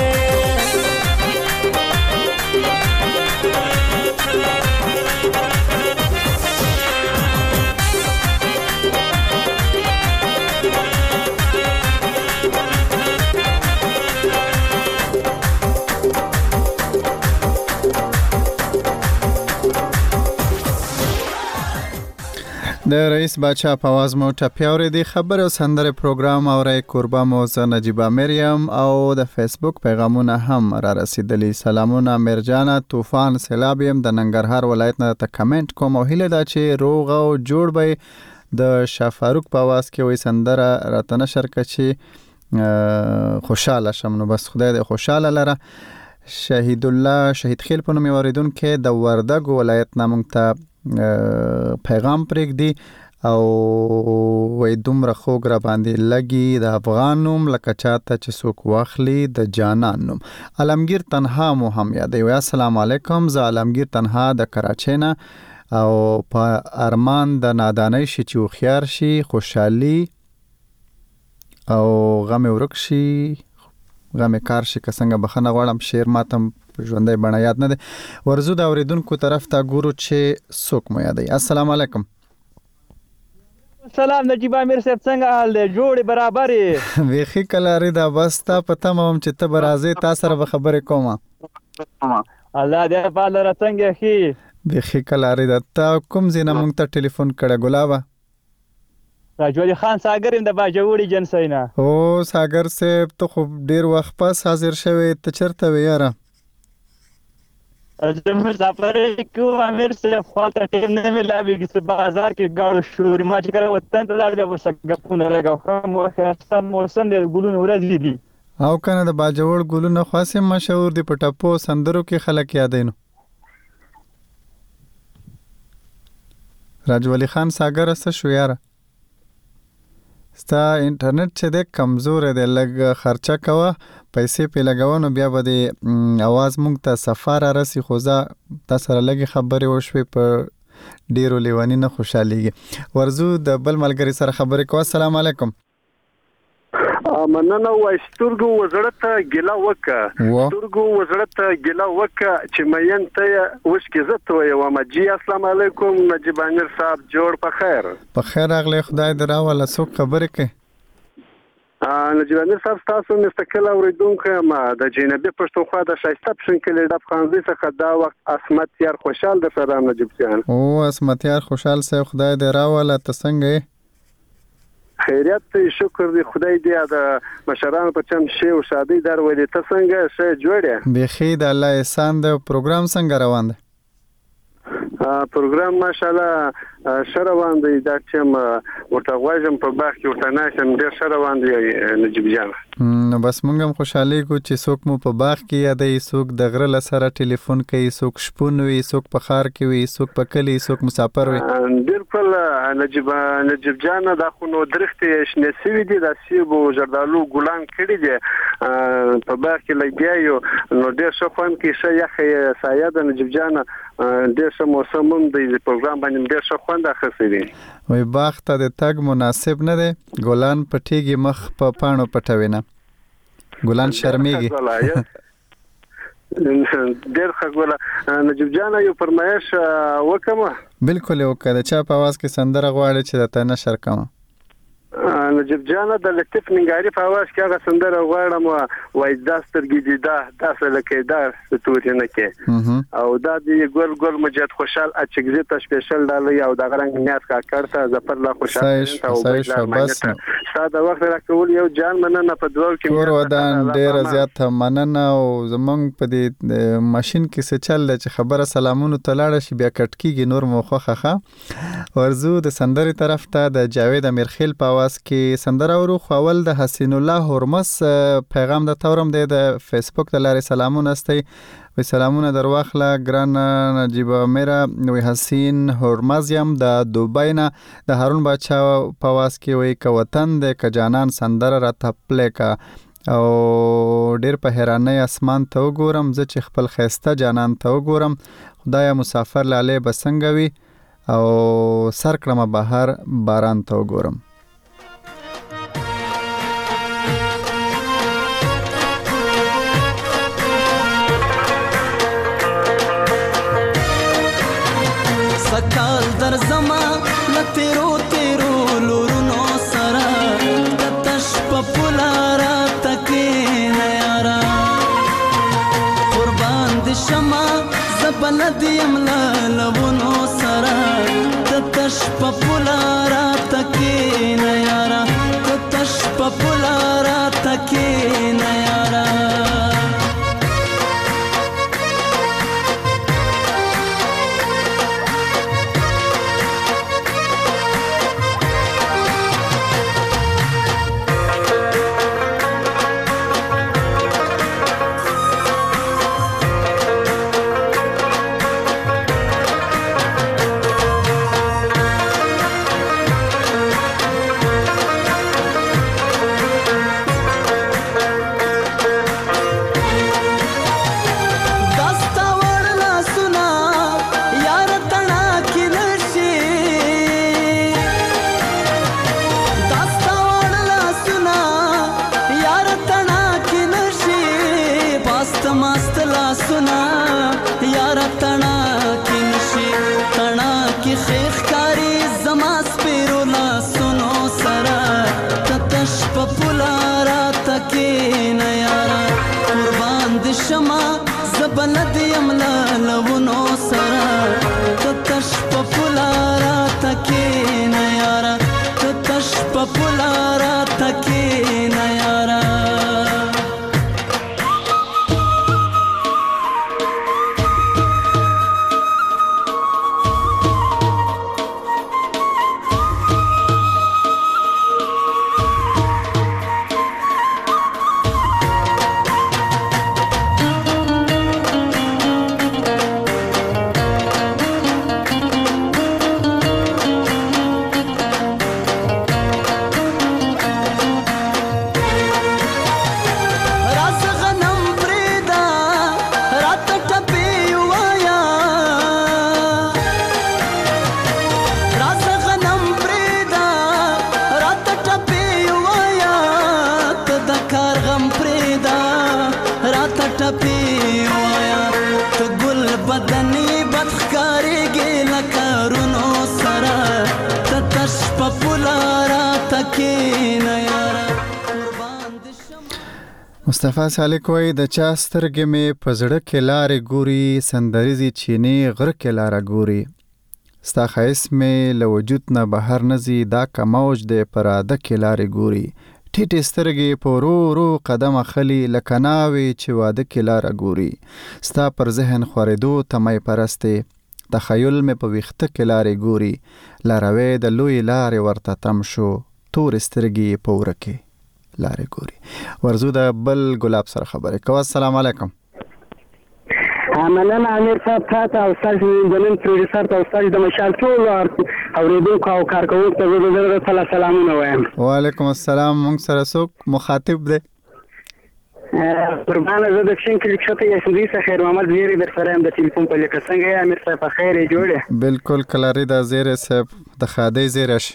د رئیس بادشاہ په आवाज مو ټپیاوري دی خبر او سندره پروګرام اوري قربا موزه نجيبه مریم او د فیسبوک پیغامونه هم را رسیدلی. سلامونه مرجانه طوفان سیلابیم د ننګرهار ولایت نه ته کمنټ کوم او هله دا چې روغ او جوړ به د شاه فاروق په आवाज کې وې سندره راتنه شرکچی خوشاله شم. نو بس خدای دې خوشاله لره. شهید الله شهید خیل په نوم اوریدونکو د وردګ ولایت نامنګ ته پیغام پرېږدي او وای دومره خوږ را باندې لګي د افغان نوم لکه چاته چې څوک واخلي د جانان نوم. علمگیر تنها مو هم یادوي. السلام علیکم. زه علمگیر تنها د کراچۍ نه او په ارمان د نادانۍ شي چې هوښیار شي، خوشحالي او غم ورک شي، غم کار شي. که څنګه بخنه غواړم شعر ماتم ژوندۍ بڼه یاد نه دی. ورزو د اوریدونکو طرف ته ګورو چې څوک مو یادوي. السلام علیکم. سلام نجیب امیر صاحب، څنګه حال دی؟ جوړې برابرې ویخي کلاري دا بس تا په تمه وم چې ته به راځې، تا سره به خبرې کومه. الله دې په لاره څنګه ښي. ویخي کلاري دا تا کوم ځای نه موږ ته ټلیفون کړی ګلابه؟ راجولي خان ساګر یم د باجوړي جنسۍ نه. او ساګر صاحب ته خو ډېر وخت پس حاضر شوی، ته چېرته وې یاره؟ زه مسافرۍ کوم امیر صاحب، خواته ټیم نه میلاویږي چې بازار کې ګاړو شوري. ما چې کله وطن ته لاړ بیا ورسره ګپونه لګوم. ښه ښایسته موسم دی، ګلونه ورځې دي. او که نه د باجوړ ګلونه خو هسې مشهور دي، په ټپو سندرو کې خلک یادوي. نو راجولي خان ساګر څه شو یاره؟ ستا انټرنیټ چې دی کمزور دی، لږ خرچه کوه، پیسې پې لګوه، نو بیا به د اواز موږ ته صفا را رسي. خو زه تا سره لږې خبرې وشوې، په ډېرو لیوني نه خوشحالېږي. ورزو د بل ملګري سره خبرې کوه. السلام علیکم. مننه. وای سترګو وزړه ته ګیله وکړه، سترګو وزړه ته ګیله وکړه چې مین ته یې وشکې زه ته ویم. جی السلام علیکم نجیب امیر صاحب، جوړ په خیر؟ په خیر راغلی، خدای دې راوله. څوک خبرې کوي؟ نجیب امیر صاحب ستاسو مستقل اوریدونکی یم د جنوبي پښتونخوا د ښایسته پښنکلي ډب خانزۍ څخه. دا وخت عصمت یار خوشحال در سره نجیب جان. او عصمت یار خوشحال صاحب، خدای دې راوله. ته څنګه یې؟ خیریت دی، شکر دی، خدای دې د مشرانو په چم شی او شادي در ولې. ته څنګه ښه جوړې؟ بیخي د الله احسان دی. پروګرام څنګه روان دی؟ پروګرام ماشاءالله ښه روان دی. دا چې ورته غواړم په باغ کې ورته ناشم، ډېر ښه روان دی نجیب جان. نو بس موږ هم خوشحالېږو چې څوک مو په باغ کې یادوي، څوک د غره له سره ټلیفون کوي، څوک شپون وي، څوک په ښار کې وي، څوک په کلي، څوک مسافر وي. بالکل نجیب نجیب جان، دا خو نو درختې شنې سوي دي، د سیب او زردالو ګلان کړي دي، په باغ کې لګیا یو. نو ډېر ښه خوند کوي، ښه یخه سایه ده نجیب جان، ډېر ښه موسم هم دی. پروګرام باندې ډېر ښه خوند اخیستی دی. وای باغ ته د تګ مناسب نه دی، ګلان پټېږي، مخ په پاڼو پټوي نه، ګلان شرمېږي. ډېر ښه ګوله نجیب جان، یو فرمایش وکړم؟ بالکل یې وکړه. د چا په اواز کې سندره غواړې چې درته نشر کړم؟ نجیب جان د لطیف ننګاري په اواز کې هغه سندره غواړم، وای دا سترګې دي دا داسې لکه دا ستوري نه کې، او دا د ګل ګل مجید خوشحال اچګزي ته سپیشل ډالۍ، او د غرنګ نیاز کاکړ ته ظفر الله خوشحال ته او بس ساده وخت راکول. یو جان مننه په دوه کې کور ودان ډېره زیاته مننه. او زمونږ په دې ماشین کې څه چل دی چې خبره سلامونو ته لاړه شي بیا کټ کېږي، نور مو خوښه ښه. ورځو د سندرې طرف ته د جاوید امیرخیل په اواز کې سندره ورو. خو اول د حسین الله هرمز پیغام د تورم دی د فیسبوک د لارې. سلامونه استئ، وی سلامونه در واخله ګران نجیب میرا. وی حسین هرمز یم د دوبۍ نه، د هارون باچا په اواز کې وی که وطن دی که جانان سندره را تپلی کا، او ډیر په حیرانۍ اسمان ته وګورم زه چې خپل ښایسته جانان ته وګورم، خدایا مسافر لالی به څنګه وي، او سر کړمه بهر باران ته وګورم. سکال در زما لتیرو تیرو لورونو سرا د تش په پولارا تکې نه یارا قربان د شما زبلد یم لونو سرا د تش په پولارا تکې نه یارا د تش په پولارا تکې نه یارا. کې نه یارا. مصطفی سالک وای د چا سترګې مې په زړه کې لارې ګوري، سندریزي چینې غره کې لاره ګوري. ستا ښایست مې له وجود نه بهر نه ځي، دا که موج دی پر اده کې لارې ګوري. ټیټې سترګې په ورو ورو قدم اخلي، لکه ناوې چې واده کې لاره ګوري. ستا پر ذهن خورېدو ته مې پرستې، تخیل مې په ویښته کې لارې ګوري. لاروی د لوی لارې ورته تم شو، تورې سترګې په وره کې لارې ګوري. ورزو د بل ګلاب سره خبرې کوه. السلام علیکم. مننه امیر صاحب، تاسو او تاسو د نن پروډوسر ته او تاسو د مشال ټول اوریدونکو او کارکوونکو ته زه د زړه سلامونه وایم. وعلیکم السلام. موږ سره څوک مخاطب دی؟ قربانه زه د کښین کلیک شته یاسمدی څخه خیر محمد زیری در سره هم د ټلیفون په لیکه څنګه یې امیر صاحب؟ په خیر یې جوړه؟ بالکل کلاری د زیری صاحب د خادي زیرش.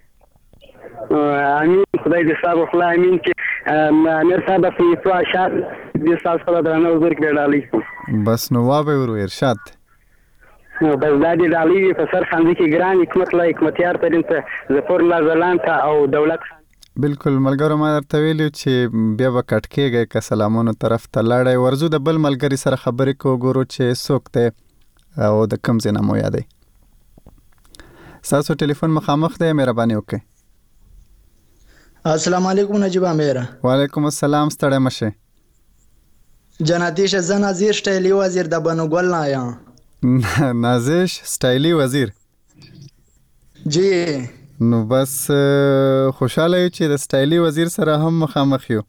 امین خدای دې صاحب خلا امین کې امیر صاحب په یو اشعار دې صاحب سره درنه وزر کې ډالۍ بس نو وابه ورو ارشاد نو بس دا دې ډالۍ په سر خاندي کې ګران حکمت لا حکمتیار ترين ته ظفر الله زلان ته او دولت. بالکل ملګرو ما درته ویلو چې بیا به کټ کېږي که سلامونو طرف ته لاړی. ورزو د بل ملګري سره خبرې کو ګورو چې څوک دی او د کوم ځای نه مو یادی. ستاسو ټلیفون مخامخ دی، مهرباني وکړئ. السلام علیکم نجیب امیر. وعلیکم السلام. ستړی مشه. جناتیش زن نازیر سټایلی وزیر د بنوګل نه یم. نازش سټایلی وزیر جی. نو بس خوشاله یو چې د سټایلی وزیر سره هم مخامخ یو.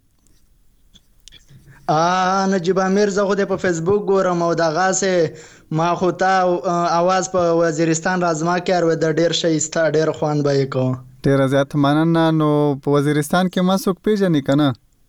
ا نجیب امیر زه خو د په فیسبوک ګورم او دغه سه ما خو ته आवाज په وزیرستان رازما کې ور د ډیر شي ستا ډیر خوان به کو. ډیر زیات مننه. نو په وزیرستان کې ما څوک پیژنې کنه؟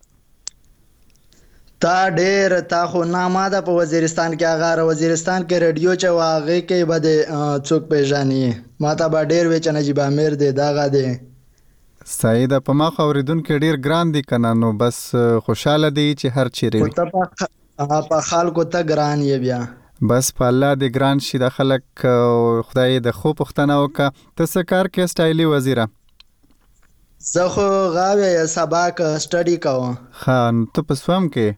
تا ډیر تا خو نامه ده په وزیرستان کې. هغه وزیرستان کې رادیو چې واغې کې بده څوک پیژنې ما ته به ډیر وچ نجیب امیر دی دغه دی. سعید په ما خوریدون کې ډیر ګران دي کنه، نو بس خوشاله دی چې هر چیرې وي. ته په خلکو ته ګران یې بیا بس په الله دې ګران شي د خلک. خدای د خو پختنه وکا. ته څه کار کې سټایلی وزیره؟ زه خو غاوی سباق سټډي کوم. خان ته په سوم کې؟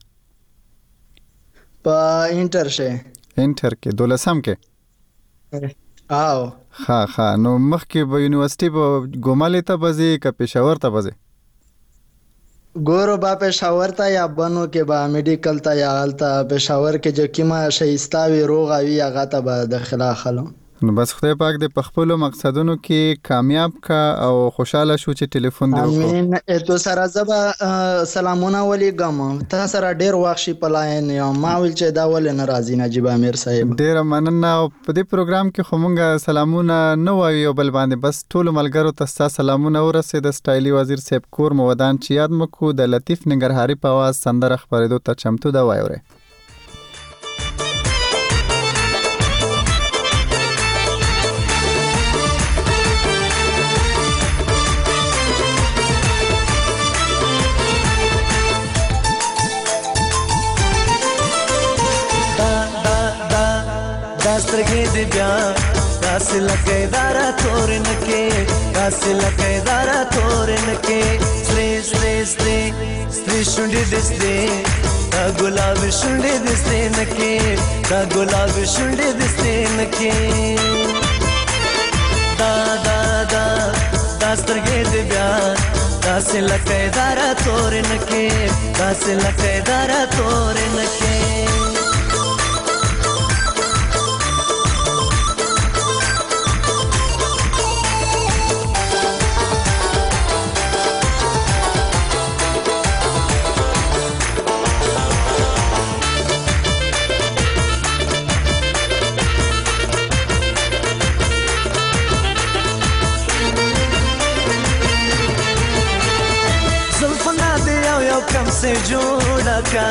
په انټر شه. انټر کې دولسم کې؟ آو ها ها. نو مخکې په یونیورسيټي په ګومالې ته بځي که پېښور ته بځي؟ ګورو با پېښور ته یا بنو کې با میډیکل ته یا هلته پېښور کې چې کیما شایستاوي روغ وي هغه ته به داخله اخلم. نو بس خدای پاک دې په خپلو مقصدونو کې کامیاب کا او خوشاله شو چې ټلیفون دې وکړو. امین. تو سره زبا سلامونه ولیکم. تا سره ډیر وخت شي پلاین یا ما ویل چې دا ول ناراضی نجیب امیر صاحب. ډیر مننه. په دې پروګرام کې خو مونږه سلامونه نه وایو بل باندې بس ټول ملګرو ته ستاسو سلامونه ورسې. د سټایلی وزیر صاحب کور مو ودان چې یاد مکو د لطیف ننګرهاري په आवाज سندره خبرېدو ته چمتو دا وایو. سترګې دې بیا داسې لکه دارا تورن کې داسې لکه دارا تورن کې سرې سرې سرې سرې شونډې دې سرې دا ګلاب شونډې دې سرې نکې دا ګلاب شونډې دې سرې نکې دا دا دا دا سترګې دې بیا داسې لکه دارا تورن کې داسې لکه دارا تورن کې से जोड़ा का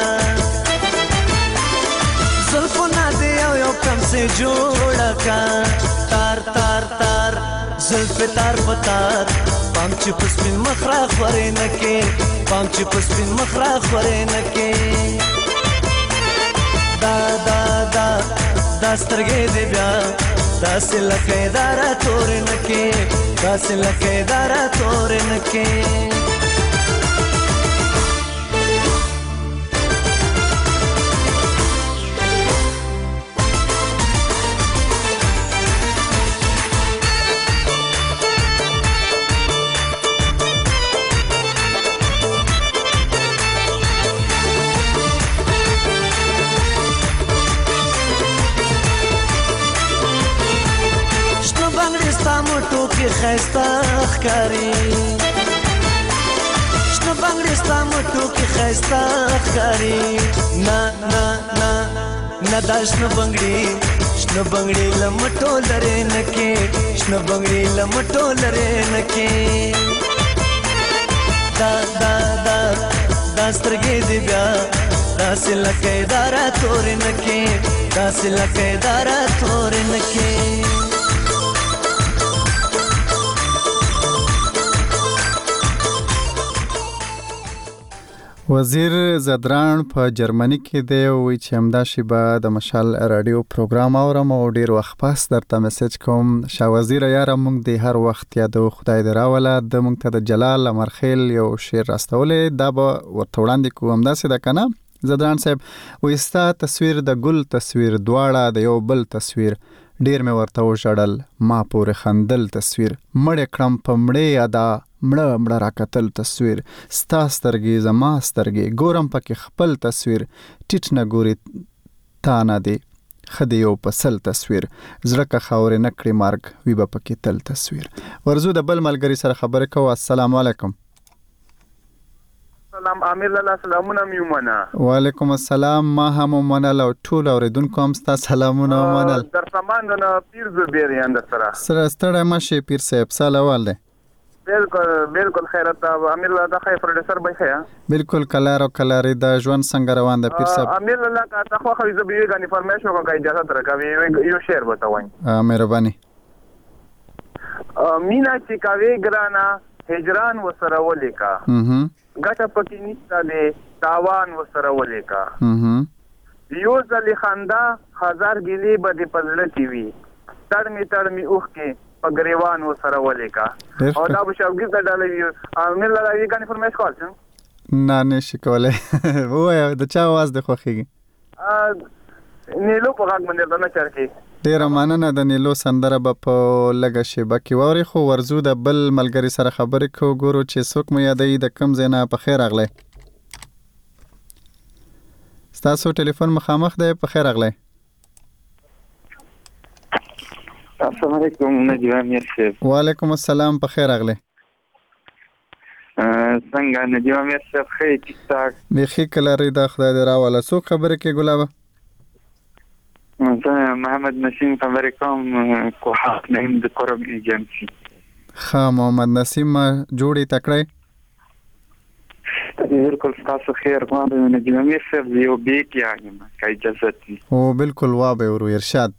जुल्फना दे यो कम से जोड़ा का तार तार तार जुल्फ तार पतार पाम चिपस्पिन मखरा खरे नके पाम चिपस्पिन मखरा खरे नके दा दा दा दास्तरगे दे ब्या داسې لکه اداره تور نکې داسې لکه اداره تور نکې خسته ښکاري شنه بنګړي ستا مټو کې خسته ښکاري نه نه نه نه دا شنه بنګړي شنه بنګړي له مټو لرې نه کې شنه بنګړي له مټو لرې نه کې دا دا دا دا سترګې دې بیا داسې لکه اداره تورې نه کې داسې لکه اداره تورې نه کې وزیر زدران په جرمني کې دی وی چې همدا شیبه د مشال رادیو پروګرام اورم او ډیر وخت پاس درته میسج کوم شاه وزیر یاره مونږ د هر وخت یادو خدای دې راوله د مونږ ته د جلال امرخیل یو شعر راستولې دا به ورته وړاندې کوم داسې ده کنه زدران صاحب وی ستا تصویر د ګل تصویر دواړه د یو بل تصویر ډیر مې ورته وژړل ما پورې خندل تصویر مړ کړم په مړې ادا مړه مړه راکتل تصویر ستا سترګې زما سترګې ګورم پکې خپل تصویر ټیټ نه ګوري تا نه دی خدي یو پسل تصویر زړه که خاورې نه کړي مرګ وي به پکې تل تصویر ورزو د بل ملګري سره خبرې کوو السلام علیکم سلام امیر الله سلامونه میومنه وعلیکم السلام ما هم ومنل او ټول اوریدونکو هم ستا سلامونه ومنل در سماندنه پیر زبیر یاند سره سره ستړی مشه پیر صاحب سلام دی بالکل بالکل خیرت امیر الله د خیر پروډوسر به خیا بالکل کلار او کلاری د ژوند څنګه روان ده پیر صاحب امیر الله کا تخوا خو زبیر غنی فرمایش وکړه اجازه درکوي یو شعر بتاوم مهرباني مینا چې کاوی ګرانا هجران وسره ولیکا ګټه پکې نشته دی تاوان وسره ولیکا یو ځل خندا هزار ګلی به د پزړه کی وی تړ می تړ می اوخ کې پګریوان وسره ولیکا او دا به شوګي د ډالې امیر الله یې غنی فرمایش کول څه نه نشي کولای وای د چا आवाज د خوخیږي نیلو په غږ باندې دا نه چرکی ډیر مننه د نیلو سندره په لګه شی بکی ووري خو ورزو د بل ملګری سره خبرې کو ګورو چې څوک مې یادې د کم زینا په خیر اغله ستاسو ټلیفون مخامخ دی په خیر اغله السلام علیکم نجیب امیر صاحب وعلیکم السلام په خیر اغله څنګه نجیب امیر صاحب خیر ټیک ټاک بخی کلری د خدای دراواله څوک خبرې کې ګلابه زه محمد نسیم خبرې کوم کوه نیم د قرب ایجنسی ها محمد نسیم جوړی تکړه بالکل تاسو خیر غواړم نجیب امیر صاحب یو بیت یایم که اجازه دي او بالکل وابه ورو ارشاد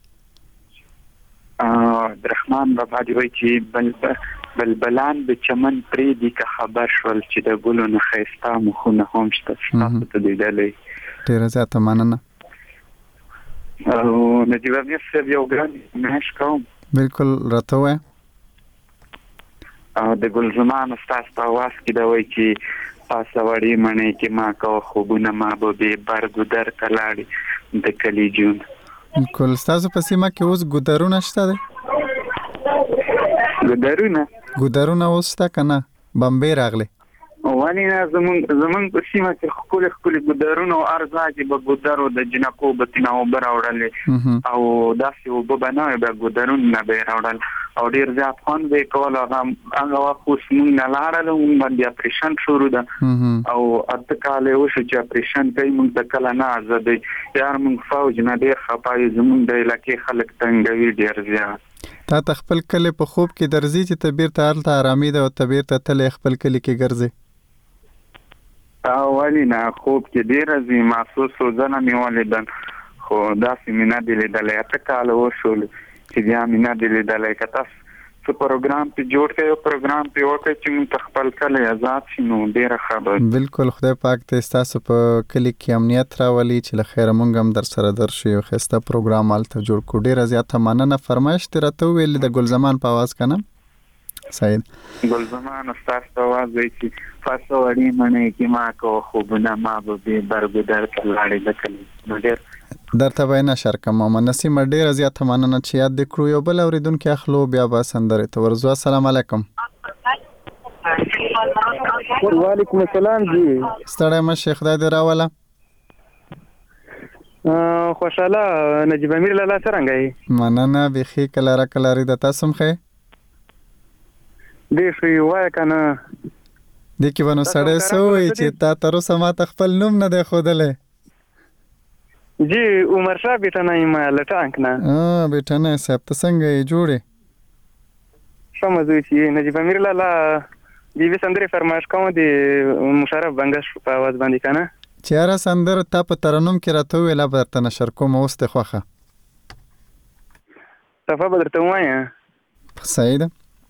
عبدالرحمن بابا دی وایي چې بل بلبلان به چمن پرې دي که خبر شول چې د ګلو نه ښایسته مخونه هم شته تاسو ته لیدلی ډېره زیاته مننه او نجیب امیر صاحب یو ګران مهش کوم بالکل راته ووایه او د ګل زمان ستاسو په اواز کې دا وایي چې پاسه وړې مڼې کې ما کوه خوبونه ما به بې برګو درته لاړې د کلي جون بالکل ستاسو په سیمه کې اوس ګودرونه شته دی ګودرونه ګودرونه اوس شته که نه بمبې راغلی ولې نه زمونږ زمونږ په سیمه کې ښکلې ښکلې ګودرونه او هر ځای کې به ګودرو د جنکو به تېنه اوبه راوړلې او داسې اوبه به نه وې بیا ګودرونه نه به یې راوړل او ډېر زیات خوند به یې کول هغه وخت اوس مونږ نه لاړله مونږ باندې اپریشن شروع ده او اته کاله وشو چې اپریشن کوي مونږ ته کله نه ازادوي یار مونږ فوج نه ډېر خفه یو زمونږ د علاقې خلک تنګوي ډېر زیات تا ته خپل کلی په خوب کې درځي چې ته بیرته هلته ارامي ده او ته بیرته تللی خپل کلي کې ګرځې ولې نه خوب کې ډېر راځي محسوس روزنه مې ولیدل خو داسې مې نه دي لیدلی اته کاله وشول چې بیا مې نه دي لیدلی که تاسو څه پروګرام په جوړ کړي او پروګرام په وکړي چې موږ خپل کلی آزاد شي نو ډیره ښه به بالکل. خدای پاک ته ستاسو په کلی کې امنیت راولي چې له خیره مونږ هم در سره درشو یو ښایسته پروګرام هلته جوړ کړو. ډیره زیاته مننه. فرمایش دې راته وویلې د ګلزمان په اواز که نه سعید؟ ګلزمان ستاسو په اواز وایي چې فاسو وړي منې کې ما کو خوبونه ما به بې برګو در ته لاړې د کلي نو ډېر درته به نه شرکم ماما نسیمه. ډیره زیاته مننه چې یاد دې کړو. یو بل اورېدونکی اخلو بیا به سندرې ته ورځو. السلام علیکم. وعلیکم السلام جی. ستړی مه خدای دې راوله. خوشاله نجیب امیر لالا څرنګه یې؟ مننه بیخي کلاره کلاري د تاسو هم ښه ډېر ښه یې وایه که نه. دې کې به نو سړی څه ووایي چې تا تر اوسه ما ته خپل نوم نه دی ښودلی؟ جی عمر شاه بیٹنه یم له ټانک نه. بیٹنه صاحب ته څنګه یې جوړې؟ ښه مزه چې نجیب امیر لالا د یوې سندرې فرمایش کوم د مشرف بنګش په اواز باندې که نه. چې هره سندره تا په ترنم کې راته وویله به درته نشر کوم. اوس دې خوښه صفه به درته ووایم. صحیح ده.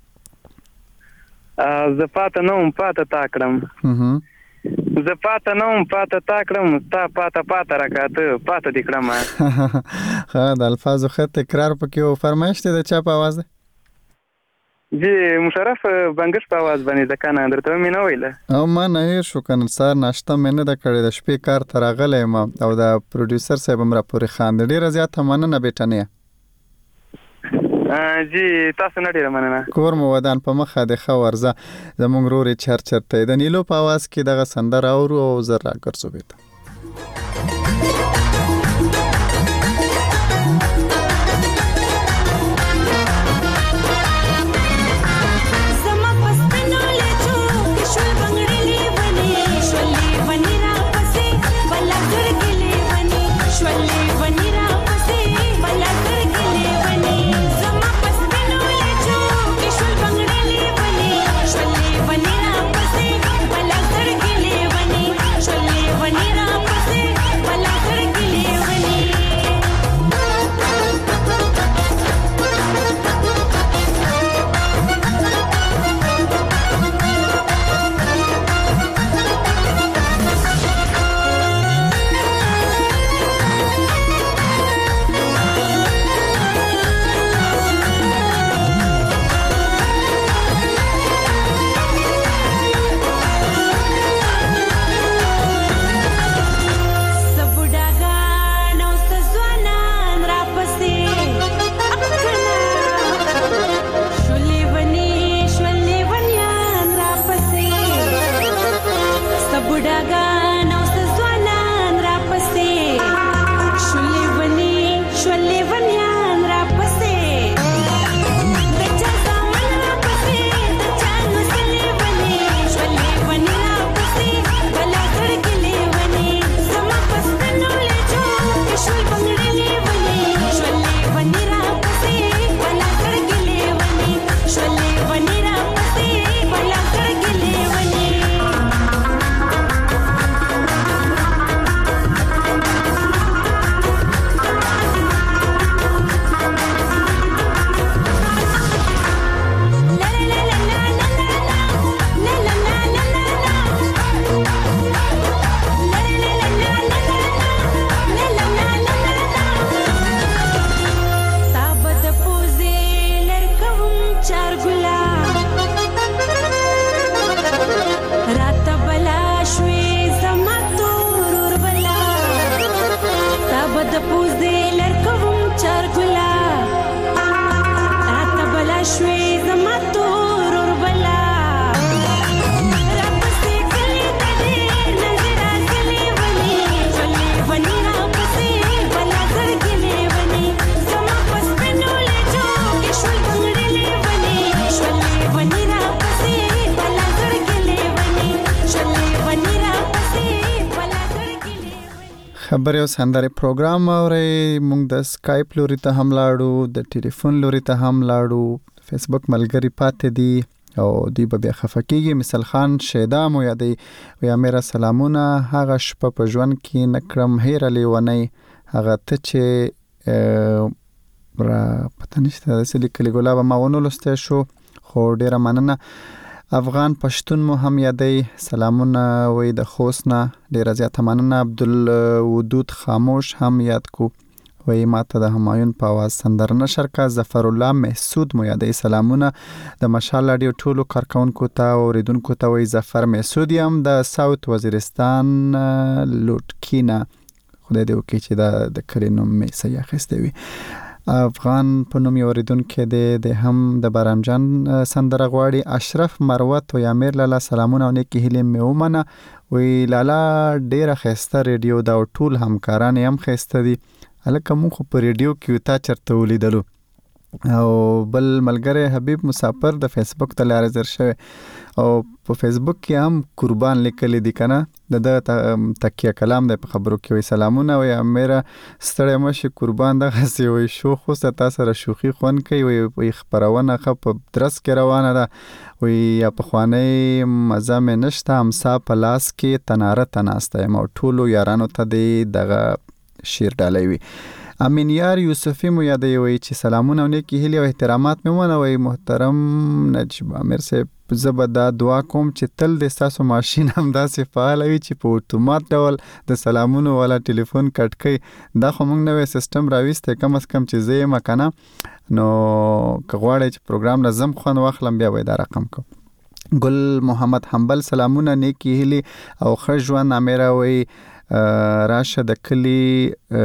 زه پاته نه وم پاته تا کړم زه پاته نه وم پاته تا کړم تا پاته پاته راکاته پاته دې کړم. ښه د الفاظو ښه تکرار پکې و. فرمایش دی د چا په اواز دی؟ جی مشرف بنګش په اواز باندې ده که نه درته مې نه ویله. او ما نه هېر شو که نه سهار ناشته مې نه ده کړې د شپې کار ته راغلی یم او د پروډیوسر صاحب هم راپورې خاندي. ډېره زیاته مننه بیټنیه. جی تاسو نه ډیره مننه. کور مو ودان په مخه د ښه ورځه. زموږ ورور یې چر چرته د نیلو په اواز کې دغه سندره اورو او زر راګرځو بیرته. خبرې او سندرې پروګرام اورئ. موږ د سکایپ لوري ته هم لاړو، د ټلیفون لوري ته هم لاړو. فیسبوک ملګری پاتې دي او دوی به بیا خفه کېږي. مثال خان شیدا مو یادوي ویا میرا سلامونه هغه شپه په ژوند کې نه کړم هېره لیونۍ هغه ته چې را پته نشته داسې لیکلي ګلاب ما ونه لوستی شو خو ډیره مننه. افغان پښتون مو هم یادی سلامونه وی د خوست نه ډیره زیاته مننه. عبدالودود خاموش هم یاد کو وی ماته د همایون په आवाज سندره نشر کا. ظفر الله محسود مو یادی سلامونه د مشال رادیو ټولو کارکونکو ته او اوریدونکو ته وی ظفر محسود هم د ساوث وزیرستان لوټکینا خدای دې وکړي چې دا د کلی نوم مې صحیح اخیستی وي. افغان په نوم یو اوریدونکی دی د هم د بارام جان سندره غواړي. اشرف مروت و امیر لالا سلامونه او نیکی هیلې مې ومنه وی لالا ډیره ښایسته ریډیو دا او ټول همکاران هم ښایسته دي. هلکه مونږ خو په ریډیو کې تا چرته ولیدلو. او بل ملګری حبیب مسافر د فیسبوک ته لاره زر شوی او په فیسبوک کې هم قربان لیکلی دی کنه د د تکیه کلام دی په خبرو کې وی سلامونه وی امیره ستړی مشي قربان دغه سی وی شو خو ستا سره شوخي خون کوي وی خبرونه خپ درس کې روانه ده وی یا په خوانی مزه مې نشته امسا په لاس کې تناره تناسته ما ټولو یارانو ته دی دغه شیر ډالوي وی. امین یار یوسفی مو یادوي وی چې سلامونه او نیکی هیلې او احترامات مې ومنوي. محترم نجیب امیر صاحب زه به دا دعا کوم چې تل د ستاسو ماشین هم داسې فعال وي چې په اتومات ډول د سلامونو والا ټلیفون کټ کوي. دا خو موږ نوی سیستم راویستی کم از کم چې زه یم کنه نو که غواړئ چې پروګرام نه زم خوند واخلم بیا به دا رقم کوم. ګل محمد حنبل سلامونه نیکی هیلې او ښه ژوند امیره وی راشه د کلی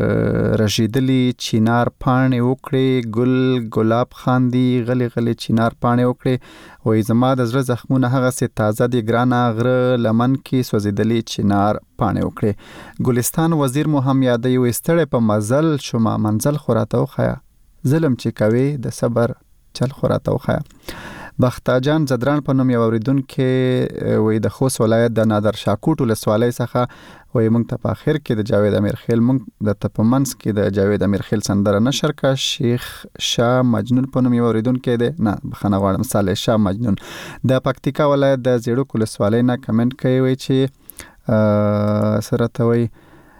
رژیدلی چینار پاڼې وکړي ګل ګلاب خاندي غلی غلی چینار پاڼې وکړي وای زما د زړه زخمونه هغه سي تازه دي ګرانه غره لمن کې سوځیدلی چینار پاڼې وکړي. ګلستان وزیر مو هم یادوي وي ستړی په مزل شوم منزل خوراته وخیا ظلم چې کوي د صبر چل خوراته وخیا. بختاجان زدران په نوم یو اوریدونکې وی د خوست ولایت د نادر شاکوټ ولسوالۍ څخه وی مونږ ته په اخر کې د جاوید امیر خیل مونږ د تپمنس کې د جاوید امیر خیل سندره نشر کا. شیخ شاه مجنون په نوم یو اوریدونکې دی نه بخنه غواړم صالح شاه مجنون د پکتیکا ولایت د زیړوک ولسوالۍ نه کمنټ کوي وی چې سره ته وی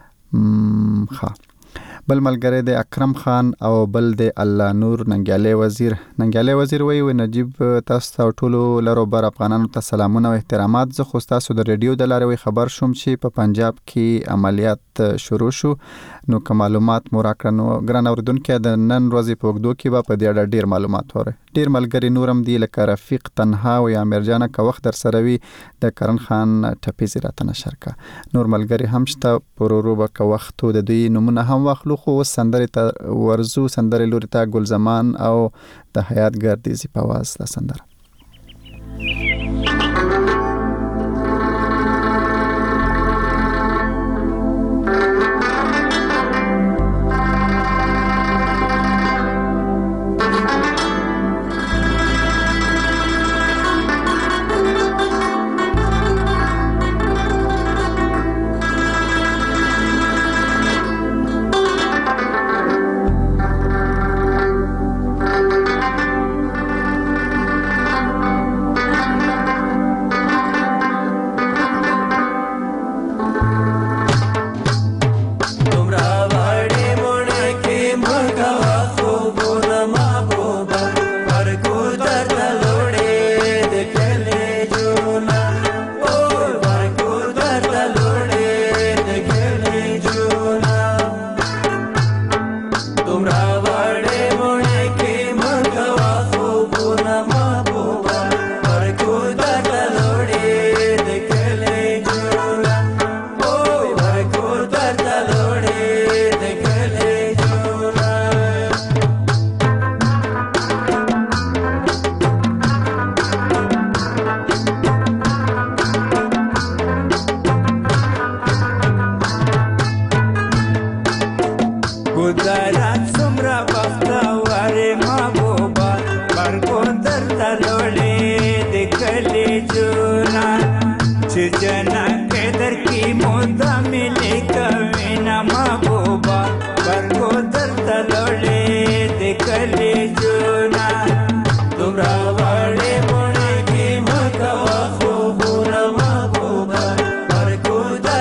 ښه. بل ملګری د اکرم خان او بل د الله نور ننګیالی وزیر ننګیالی وزیر وی وی نجیب تاسو ته ټولو لرو بر افغانانو ته سلامونه او احترامات. زه خو تاسو د ریډیو د لارې خبر شوم چې په پنجاب کې عملیات شروع شو نو که معلومات مو راکړه نو ګران اوریدونکو د نن ورځې په وګدو کې به په دې اړه ډیر معلومات وره. ډیر ملګری نورم دی لکه رفیق تنها او امیر جان که وخت در سره وي د کرن خان ټپي زیرات نشر کا. نور ملګری هم شته پرورو به که وخت د دوی نمونه هم واخلو خو سندرې ته ورزو سندرې لوري ته ګل زمان او د حیات ګردیزي په आवाज د سندره.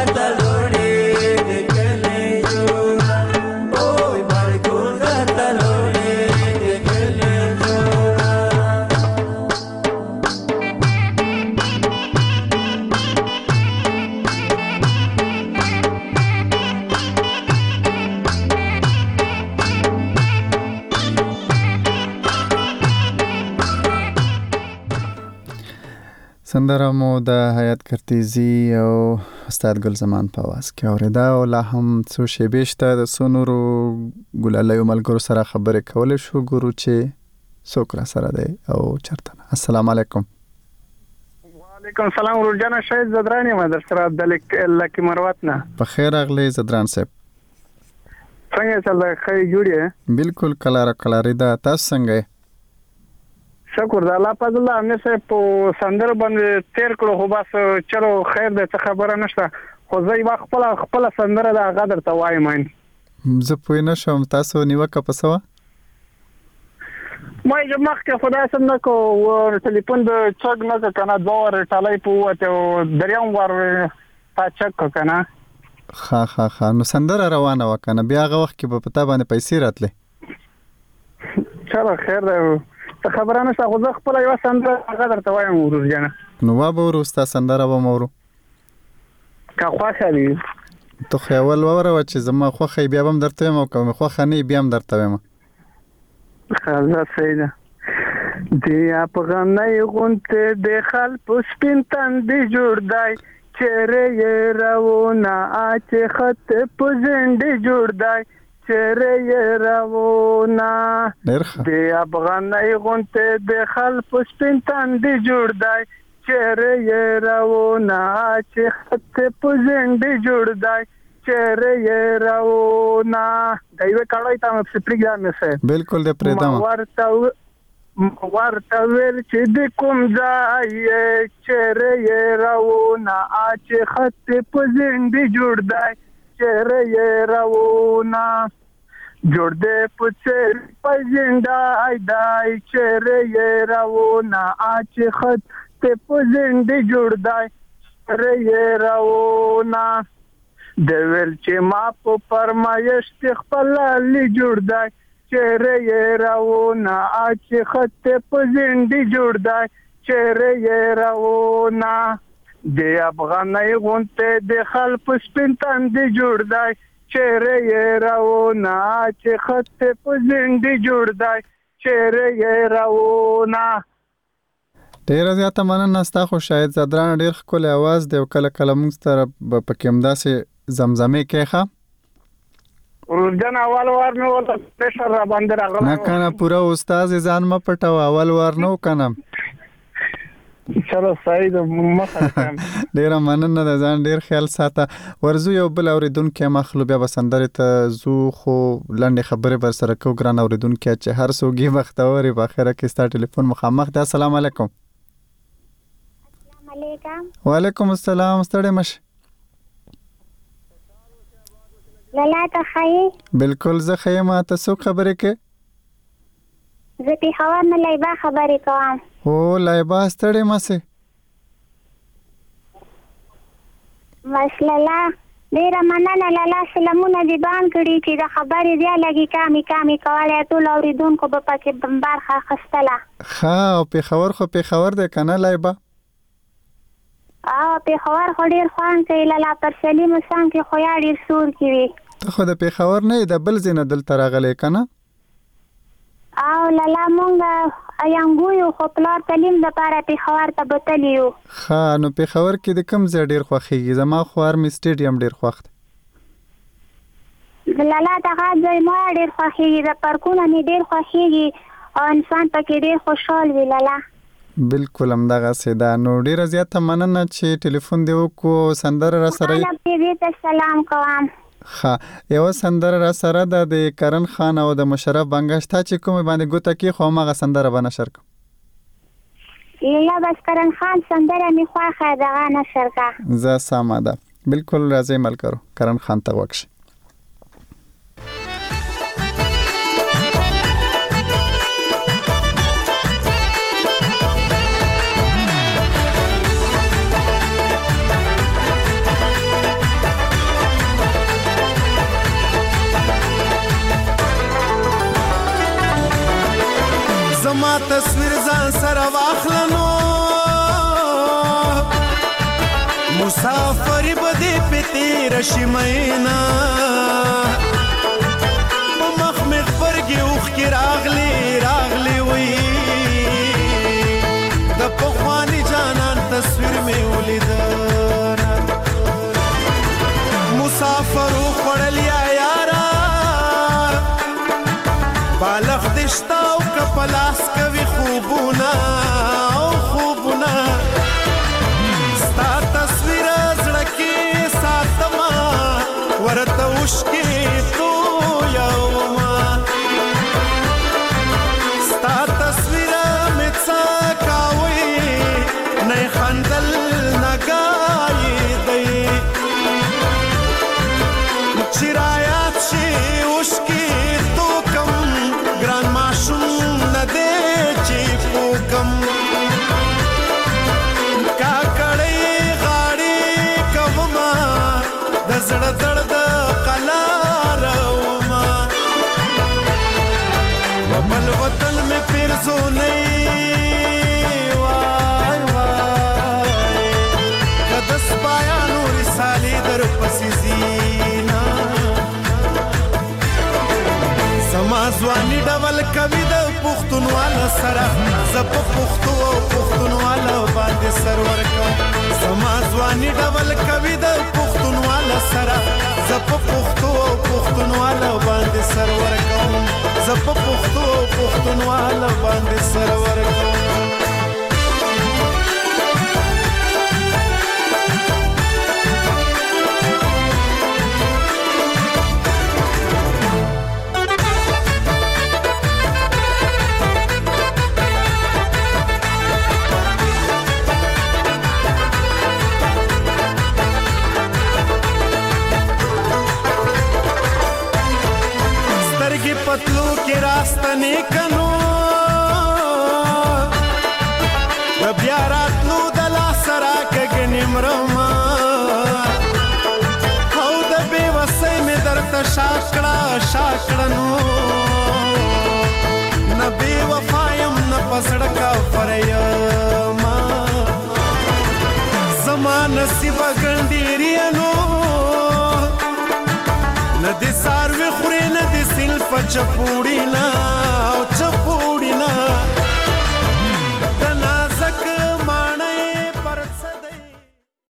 Hello. سندره مو د حیات کرتیزی او استاد ګل زمان په आवाज کې اوریدا او لا هم څو شیبې شته د سونورو ګلالیو ملګرو سره خبرې کولې شو ګورو چې څوک را سره دی او چرته. السلام علیکم. وعلیکم السلام ورجانا شاید زدرانی ما در سره عبدالک لکی مروت نه. په خیر اغلی زدران صاحب. څنګه چل دی خی جوړی؟ بالکل کلاره کلاری دا تاسو څنګه؟ شکر د الله په الله مې سه په سندر باندې تیر کړو خو بس چلو خیر ده څه خبره نشته خو زه یو خپل خپل سندره د غدر ته وایم زه پوه نه شوم تاسو نیوکه پسوه ما یې مخ کې خدای سم نه کو ټلیفون د چک نه کنه دوه ټالای په وته دریام ور تا چک کنه خا خا خا نو سندره روانه وکنه بیا هغه وخت کې په پتا باندې پیسې راتلې چلو خیر ده ته خبره نشته خو زه خپل یو سندره هغه درته وایم ورور جانه نو وا به ورستا سندره به مورو کا خوښه دی ته خیال وره چې زما خوخه بیا هم درته مو کوم خوخه نه بیا هم درته وایم خلاص سیده دی افغانای غونته د خل پسپین تندې جوړ دی چهره یې راونه اچ خط پزنده جوړ دی چهره یې راونه د افغانای غونته د خل پسپین تندې جوړ دی چهره یې راونه چې خط پزنده جوړ دی چهره یې راونه دا یو کړای ته مې سپریګا مې سه بالکل د پردم ورته ورته ویل چې د کوم ځای چهره یې راونه چې خط پزنده جوړ دی چهره یې راونه جوړ دې پڅر پزنده ایدای چهره یې راونه چې خط ته پزنده جوړ دی چهره یې راونه د ویل چې ما په فرمایش خپل لې جوړ دی چهره یې راونه چې خط ته پزنده جوړ دی چهره یې راونه د افغانای غونته د خلف سپین تندې جوړ دی چهره یې راونه چې خط په زنده جوړ دی چهره یې راونه ډیر زیاته مننه ستا خو شاید زدران ډیر ښکلی आवाज دی او کله کله موږ سره په کې همداسې زمزمې کوي ښه ورجن اول وار مې ولته پرېشر را باندې راغلی نه کنه پوره استاد ځان مه پټوه اول وار نه وکنه چلو صحیح ده مخه ډیر مننه د ځان ډیر خیال ساته ورزو یو بل اوریدونکو مخلو بیا بسندره ته زو خو لنډه خبره بر سره کو ګران اوریدونکو چې هر سوګي بختوري په اخره کې ستا ټلیفون مخامخ ده. السلام علیکم. السلام علیکم. وعلیکم السلام. ستړي مش لاله ته خی بالکل زه خیمه تاسو خبرې کې زه په خبر نه لایبا خبرې کوم. او لایبا ستړي مسه مسلاله ډیره مننه لاله سلامونه دی بان کړي چې د خبرې دی لګي کامي کامي کوله ټول اوریدونکو په پکې بمبارخه خستله ها او په خبر خو په خبر ده کنه لایبا اه په خبر خو ډیر خوان کوي لاله پر سلیم سان کې خو یا ډیر سور کوي ته خو د په خبر نه د بل زینه دل ترغلې کنه او لاله مونږ ایانګو خو پلار تعلیم د پاره په خبر ته بتلیو ها نو په خبر کې د کم ځای ډیر خوخیږي زما خو ارمی سټیډیم ډیر خوخت لاله دا ځای ما ډیر خوخیږي د پارکونه می ډیر خوخیږي او انسان پکې ډیر خوشحال وي لاله بالکل هم دغه سیدا نو ډیر زیاته مننه چې ټلیفون دی وکړو سندره را سره دې ته سلام کوم ها یو سندره را سره د کرن خان او د مشرف بنگشتا چې کوم باندې ګوته کې خو ماغه سندره بنا شرک یا بس کرن خان سندره می خوخه دغه نشر کا ز ساماده بالکل راځي مل کرو کرن خان ته وکش زما تصویر ځان سره واخلنو مسافر بده پتی رشمینا په مخ مخ پرګي اوخ کی راغلی راغلی وی د پخوانی جانان تصویر ولیدنه مسافرو خوړل یا یارا بالغ دشتا او کپلاس کوي خوبونه او خوبونه ستا تصویر زړه کې ساتما ورته وشکې تو یوما ستا تصویر مې څه کاوي نه خندل نګای دی چرایات شي وشکې تو کم ګران ماشوم نه دی چې پوکم کاکړې غاړې کوما د زړه درد قلار وما بل وطن میں پھر زونې وای وای کدس پایا نور سالي در پسې زینا سما ځواني ډول کوي د پښتونواله سره زپ پښتو او پښتونواله باندې سرور کوم سما ځواني ډول کوي د پښتونواله سره زپ پښتو او پښتونواله باندې سرور کوم زپ پښتو او پښتونواله باندې سرور کوم पतलू के रास्ता ने कनो बया रातलू दला सरा कगनी मरमा हौ द बेवसै में दर्द शाकड़ा शाकड़नो न बेवफायम न पसड़का फरयमा समान नसीब गंडीरियनो न दि सारवे खुरे न दि सिल په چپوړی نه او چپوړی نه